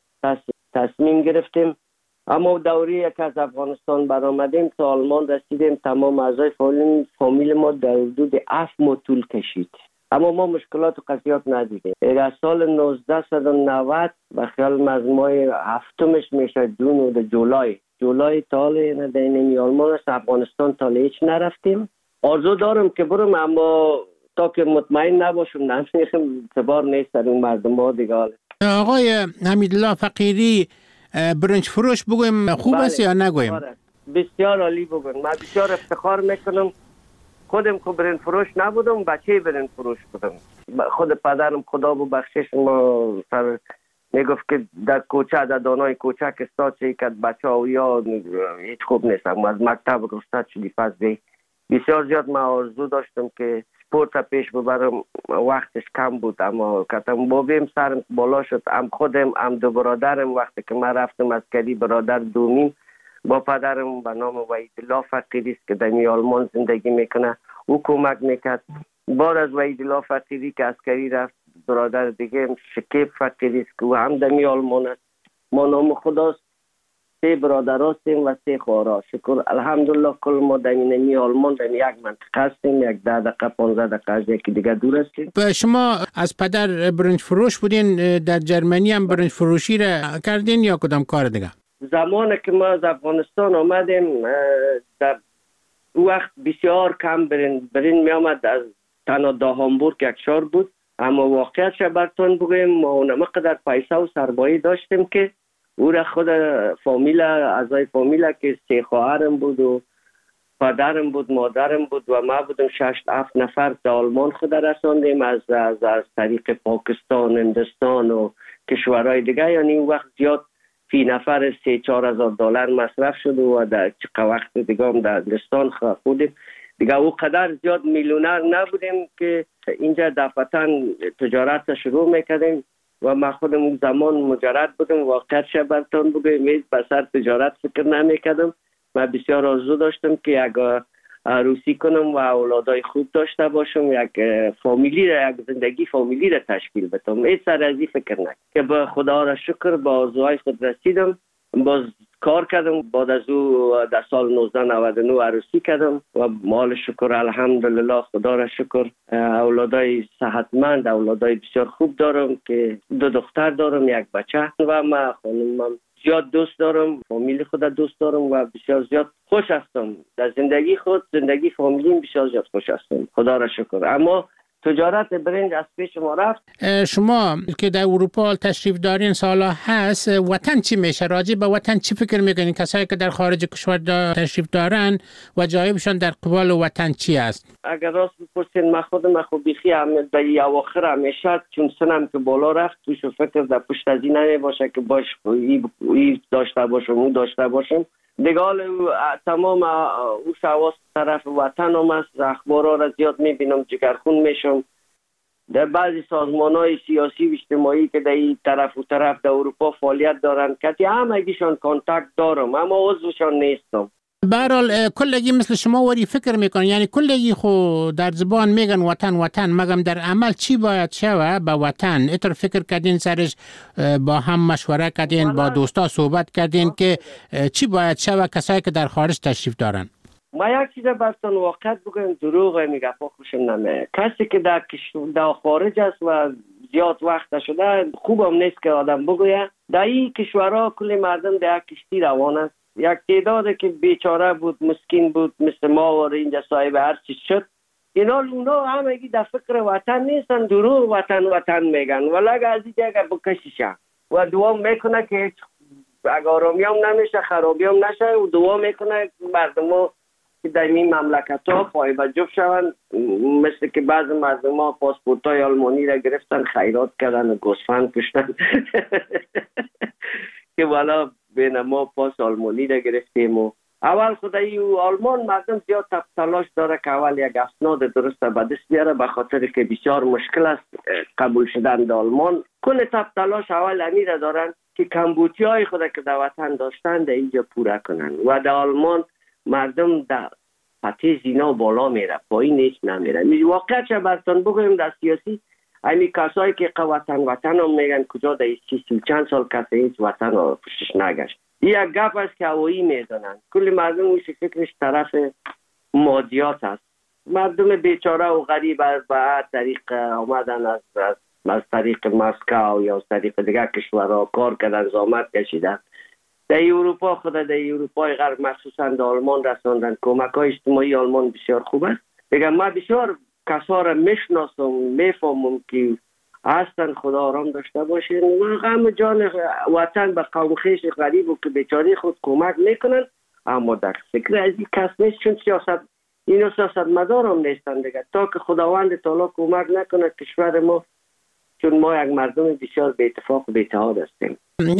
تصمیم گرفتیم. اما دوری که از افغانستان برآمدیم تا آلمان رسیدیم تمام اعضای فامیل ما در حدود هفت ماه طول کشید، اما ما مشکلات و قضیات ندیدیم. از سال نوزده و نود و خیال از ماه هفتمش میشه جون و جولای جولای تاله ندینیم آلمان است. افغانستان تاله هیچ نرفتیم. آرزو دارم که برم، اما تا که مطمئن نباشم نمیخیم اعتبار نیست در اون مردم ها دیگه. آقای حمیدالله فقیری، برنج فروش بگویم خوب است یا نگویم؟ بسیار عالی بگویم. من بسیار افتخار میکنم خودم که برنج فروش نبودم، بچه برنج فروش بودم. خود پدرم خدا ببخشش ما سر میگفت که در کوچه در دانای کوچه که استاد چه که بچه ها یا هیچ خوب نیستم. از مکتب رخصت شدی پس دی بسیار زیاد من آرزو داشتم که سپورت پیش ببرم، وقتش کم بود، اما کتم بابیم سرم بالا شد. هم خودم هم دو برادرم وقتی که من رفتم عسکری، برادر دومیم با پدرم به نام وحیدالله فقیری است که در آلمان زندگی میکنه، او کمک میکرد. بعد از وحیدالله فقیری که عسکری رفت، برادر دیگه شکیب فقیری است که او هم در آلمان است. ما نام خداست سه برادر هستیم و سه خواهر. شکر الحمدلله کل ما در این آلمان در یک منطقه هستیم، یک ده دقیقه پانزده دقیقه از یکی دیگه دور هستیم. شما از پدر برنج فروش بودین، در جرمنی هم برنج فروشی را کردین یا کدام کار دیگه؟ زمانی که ما از افغانستان آمدیم در وقت بسیار کم برین برین می آمد. از تنها دا هامبورگ یک شهر بود، اما واقعیتش براتون بگویم ما اونم قدر پیسه و سرمایه داشتیم که او را خود فامیل اعضای فامیل که سه خواهرم بود و پدرم بود مادرم بود و ما بودم شش هفت نفر در آلمان خود رساندیم از از از طریق پاکستان، هندوستان و کشورهای دیگه. یعنی این وقت زیاد فی نفر سه چهار هزار دلار مصرف شد و در چه وقت دیگه هم در هندوستان خودیم دیگه او قدر زیاد میلیونر نبودیم که اینجا دفعتاً تجارت شروع میکردیم و ما خودم اون زمان مجرد بودم. واقعیت شبرتان بگویم میز بسر تجارت فکر نمیکردم. من بسیار آرزو داشتم که یک عروسی کنم و اولادای خوب داشته باشم، یک فامیلی را یک زندگی فامیلی را تشکیل بدم. این سر از این فکر نکردم که به خدا را شکر به آرزوهای خود رسیدم. باز کار کردم. بعد از او در سال نوزده نود و نه عروسی کردم و مال شکر الحمدلله خدا را شکر اولادای صحتمند، اولادای بسیار خوب دارم که دو دختر دارم یک بچه و من خانمم زیاد دوست دارم، فامیلی خود دوست دارم و بسیار زیاد خوش هستم در زندگی خود. زندگی فامیلیم بسیار زیاد خوش هستم خدا را شکر. اما تجارت برنج از پیش ما رفت. شما که در اروپا تشریف دارین سالا هست، وطن چی میشه؟ راجع به وطن چی فکر میکنین؟ کسایی که در خارج کشور تشریف دارن و جایبشان در قبال وطن چی است؟ اگر راست بپرسین من خودم خود بیخی هم در اواخر همیشه چون سنم که بالا رفت توش فکر در پشت از این نمی باشه که باش ای داشته باشم او داشته باشم دیگه. تمام او شواست طرف وطن هم است. اخبارها را زیاد میبینم، جگرخون میشم. در بعضی سازمان های سیاسی و اجتماعی که در این طرف و طرف در اروپا فعالیت دارن که همگیشان کانتکت دارم اما عضوشان نیستم. به هر حال کلگی مثل شما وری فکر میکنن، یعنی کلگی خو در زبان میگن وطن وطن، مگم در عمل چی باید شوه به وطن؟ اتر فکر کردین سرش، با هم مشوره کردین، با دوستا صحبت کردین که چی باید شوه کسایی که در خارج تشریف دارن؟ ما یک چیز براتون واقعیت بگم، دروغ میگه پا خوشم نمیاد. کسی که در در خارج است و زیاد وقت شده خوبم نیست که آدم بگویه. در این کشورها کلی مردم در کشتی روان است. یک تعداد که بیچاره بود، مسکین بود، مثل ما و اینجا صاحب هر چیز شد. اینا اونا همگی در فکر وطن نیستن، دروغ وطن وطن میگن. ولی از این جگه بکشیشن و دعا میکنه که هیچ آرامی هم نمیشه، خرابی هم نشه و دعا میکنه مردم ها که در این مملکت ها فایده جب شوند. مثل که بعض مردم ها پاسپورت های آلمانی را گرفتن، خیرات کردن و گوسفند کشتن که والا بین ما پاس آلمانی را گرفتیم. و اول خدایی آلمان مردم زیاد تب تلاش داره که اول یک اسناد درست به دست بیاره، به خاطر که بسیار مشکل است قبول شدن در آلمان. کل تب تلاش اول امیر دارن که کمبودی های خود که در وطن داشتن در اینجا پوره کنن و در آلمان مردم در پته زینا بالا میره، پایین هیچ نمیره. واقعا چه براتون بگویم در سیاسی همین کسایی که وطن وطن هم میگن کجا در سی سی چند سال کسی هیچ وطن رو پشتش نگشت. یک گپ است که هوایی میزنن. کل مردم اون فکرش طرف مادیات است. مردم بیچاره و غریب به هر طریق آمدن از از طریق مسکو یا از طریق دیگر کشورها کار کردن، زحمت کشیدن. در اروپا خود در اروپای غرب مخصوصا در آلمان رساندن. کمک‌های اجتماعی آلمان بسیار خوب است. بگم من بسیار کسا را میشناسم، میفهمم که هستن، خدا آرام داشته باشه. غم جان وطن به قوم خویش غریب و که بیچاره خود کمک میکنن، اما در فکر از این کس نیست، چون سیاست اینو سیاست مدار هم نیستن دیگه. تا که خداوند تعالی کمک نکنه کشور ما، چون ما یک مردم بسیار به اتفاق و به اتحاد هستیم.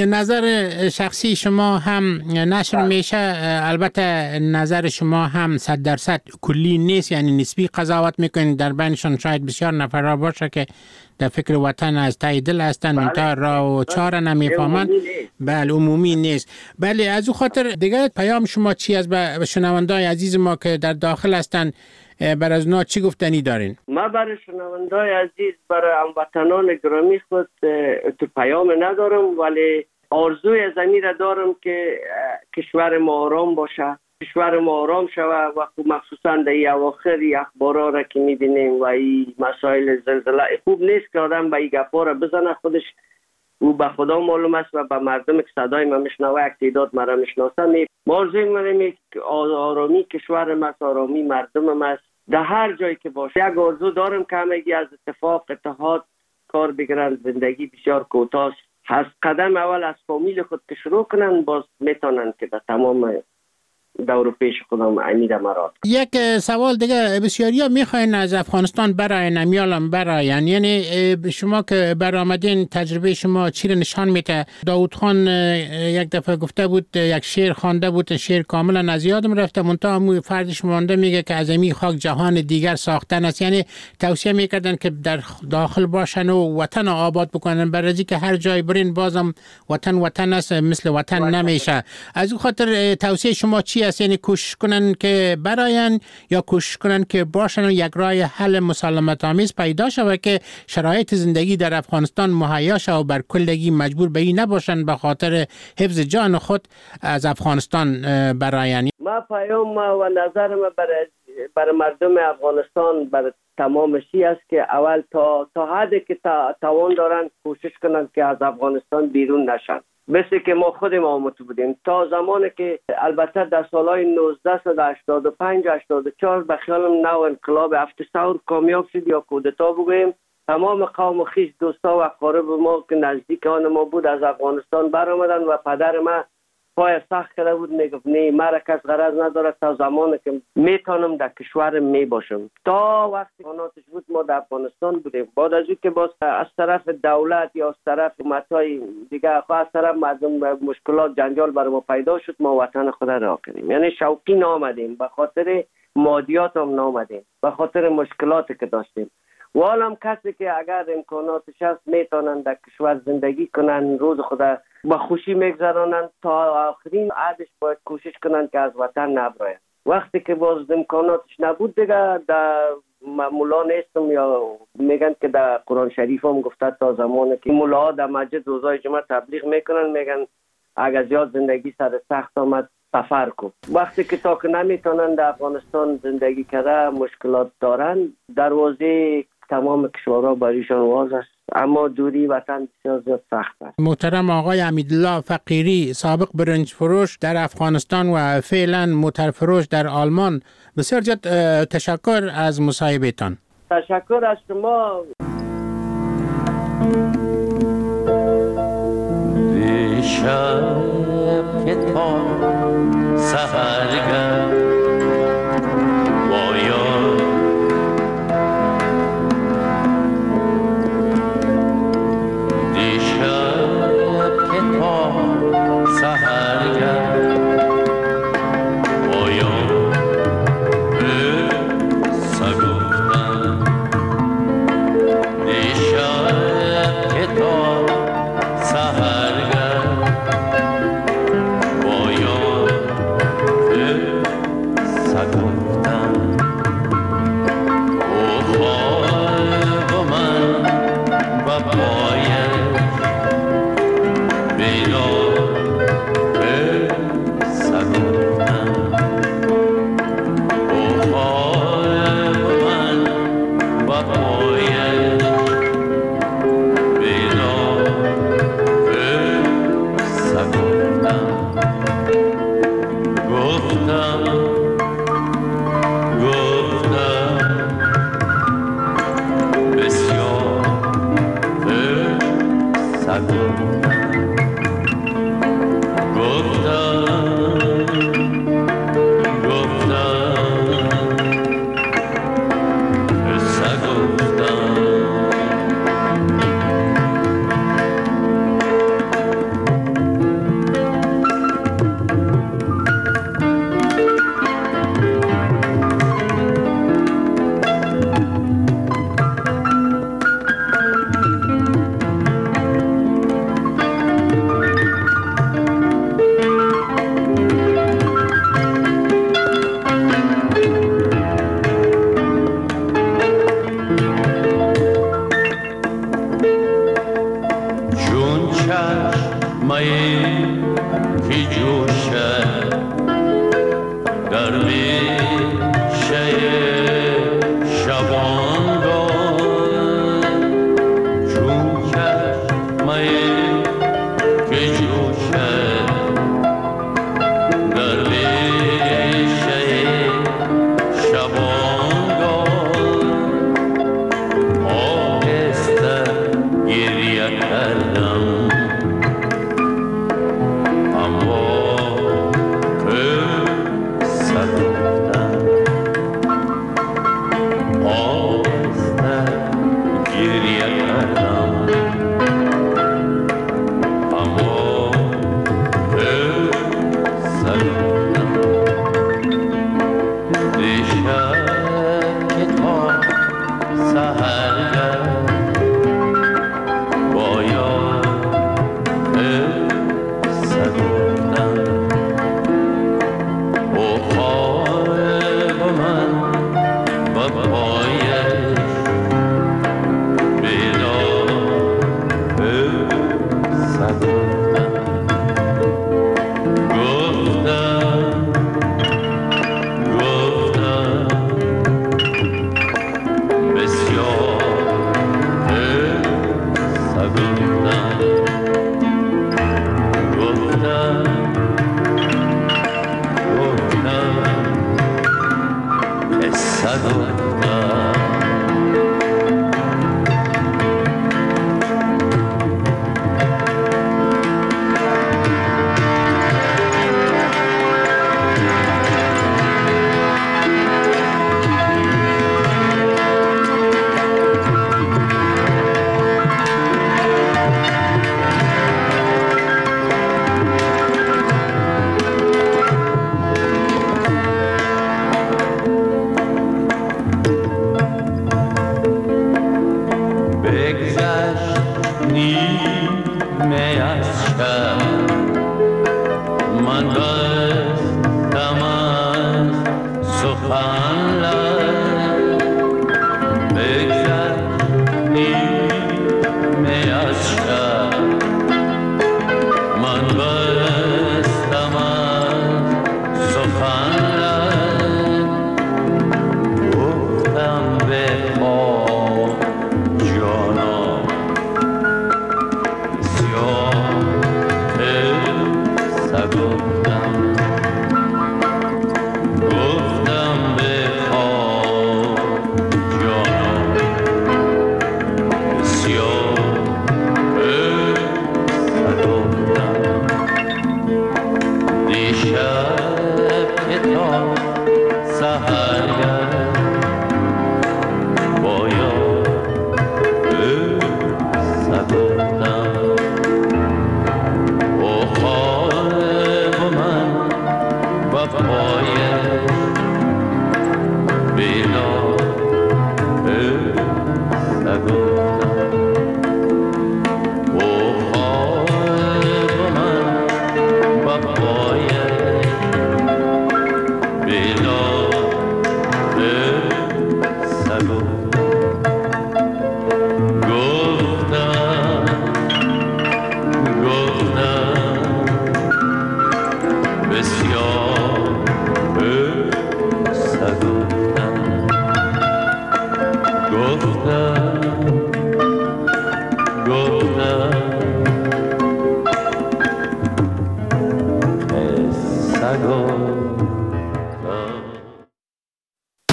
نظر شخصی شما هم نشر میشه، البته نظر شما هم صد درصد کلی نیست، یعنی نسبی قضاوت میکنید. در بینشان شاید بسیار نفرها باشه که در فکر وطن از تای دل هستند، منتها راه و چاره نمیفهمند. بله عمومی نیست. بله از او خاطر دیگه پیام شما چی از به شنوندای عزیز ما که در داخل هستند، بر از اونا چی گفتنی دارین؟ ما برای شنوندای عزیز، برای هموطنان گرامی خود تو پیام ندارم، ولی آرزوی زمین دارم که کشور ما آرام باشه، کشور ما آرام شوه و مخصوصا در این اواخر اخبارا را که میبینیم و این مسائل زلزله خوب نیست که آدم به این گپا را بزنه. خودش او به خدا معلوم است و به مردم که صدای ما میشنوه یک تعداد مرا میشناسن. ما آرزوی می‌کنیم که آرامی کشور ما، آرامی مردم ما در هر جایی که باشه. یک آرزو دارم که همگی از اتفاق اتحاد کار بگیرن. زندگی بسیار کوتاه است. قدم اول از فامیل خود که شروع کنن، باز میتونن که در تمام دور پیش خودم امید مراد. یک سوال دیگه، بسیاری ها میخواین از افغانستان براین، امیالم براین، یعنی شما که برآمدین تجربه شما چی رو نشان میده؟ داود خان یک دفعه گفته بود، یک شعر خوانده بود، شعر کاملا از یادم رفته، منتها همون فردش مانده، میگه که از این خاک جهان دیگر ساختن است. یعنی توصیه میکردن که در داخل باشن و وطن آباد بکنن، برای که هر جای برین بازم وطن وطن است، مثل وطن, وطن نمیشه. از اون خاطر توصیه شما چی است؟ یعنی کوشش کنن که براین یا کوشش کنن که باشن و یک راه حل مسالمت آمیز پیدا شود که شرایط زندگی در افغانستان مهیا شود و بر کلگی مجبور به این نباشن به خاطر حفظ جان خود از افغانستان براین؟ ما پیام و نظر ما برای برای مردم افغانستان، برای تمام شی است که اول تا تا حدی که تا توان دارن کوشش کنن که از افغانستان بیرون نشن. مثل که ما خودم آمده بودیم تا زمانی که البته در سالهای نوزده هشتاد و پنج هشتاد و چهار به خیالم نو انقلاب هفت ثور کامیاب شد یا کودتا بگویم، تمام قوم و خویش دوستا و اقارب ما که نزدیک آن ما بود از افغانستان برآمدن و پدر ما پای سخت کرده بود، میگفت نه مرا کس غرض نداره تا زمانی که میتونم در کشور می باشم. تا وقتی قاناتش بود ما در افغانستان بودیم. بعد از اون که باز از طرف دولت یا از طرف حکومت‌های دیگه از طرف مردم مشکلات جنجال برای ما پیدا شد، ما وطن خود را کنیم. یعنی شوقی نامدیم، به خاطر مادیات هم نامدیم، به خاطر مشکلاتی که داشتیم. و حالا کسی که اگر امکاناتش هست میتونن در کشور زندگی کنن، روز خدا با خوشی میگذرانن، تا آخرین عادش باید کوشش کنن که از وطن نبراین. وقتی که باز امکاناتش نبود دیگه در مولا نیستم، یا میگن که در قرآن شریف هم گفته تا زمانی که مولا در مسجد روزای جمعه تبلیغ میکنن، میگن اگر زیاد زندگی سر سخت آمد سفر کن. وقتی که تا که نمیتونن در افغانستان زندگی کرده، مشکلات دارن، دروازه تمام کشورها بریشان واز است، اما دوری وطن بسیار زیاد سخت است. محترم آقای امیدالله فقیری، سابق برنج فروش در افغانستان و فعلا موتر فروش در آلمان، بسیار زیاد تشکر از مصاحبهتان. تشکر از شما. دیشب که تا سحرگه من بستم از سخن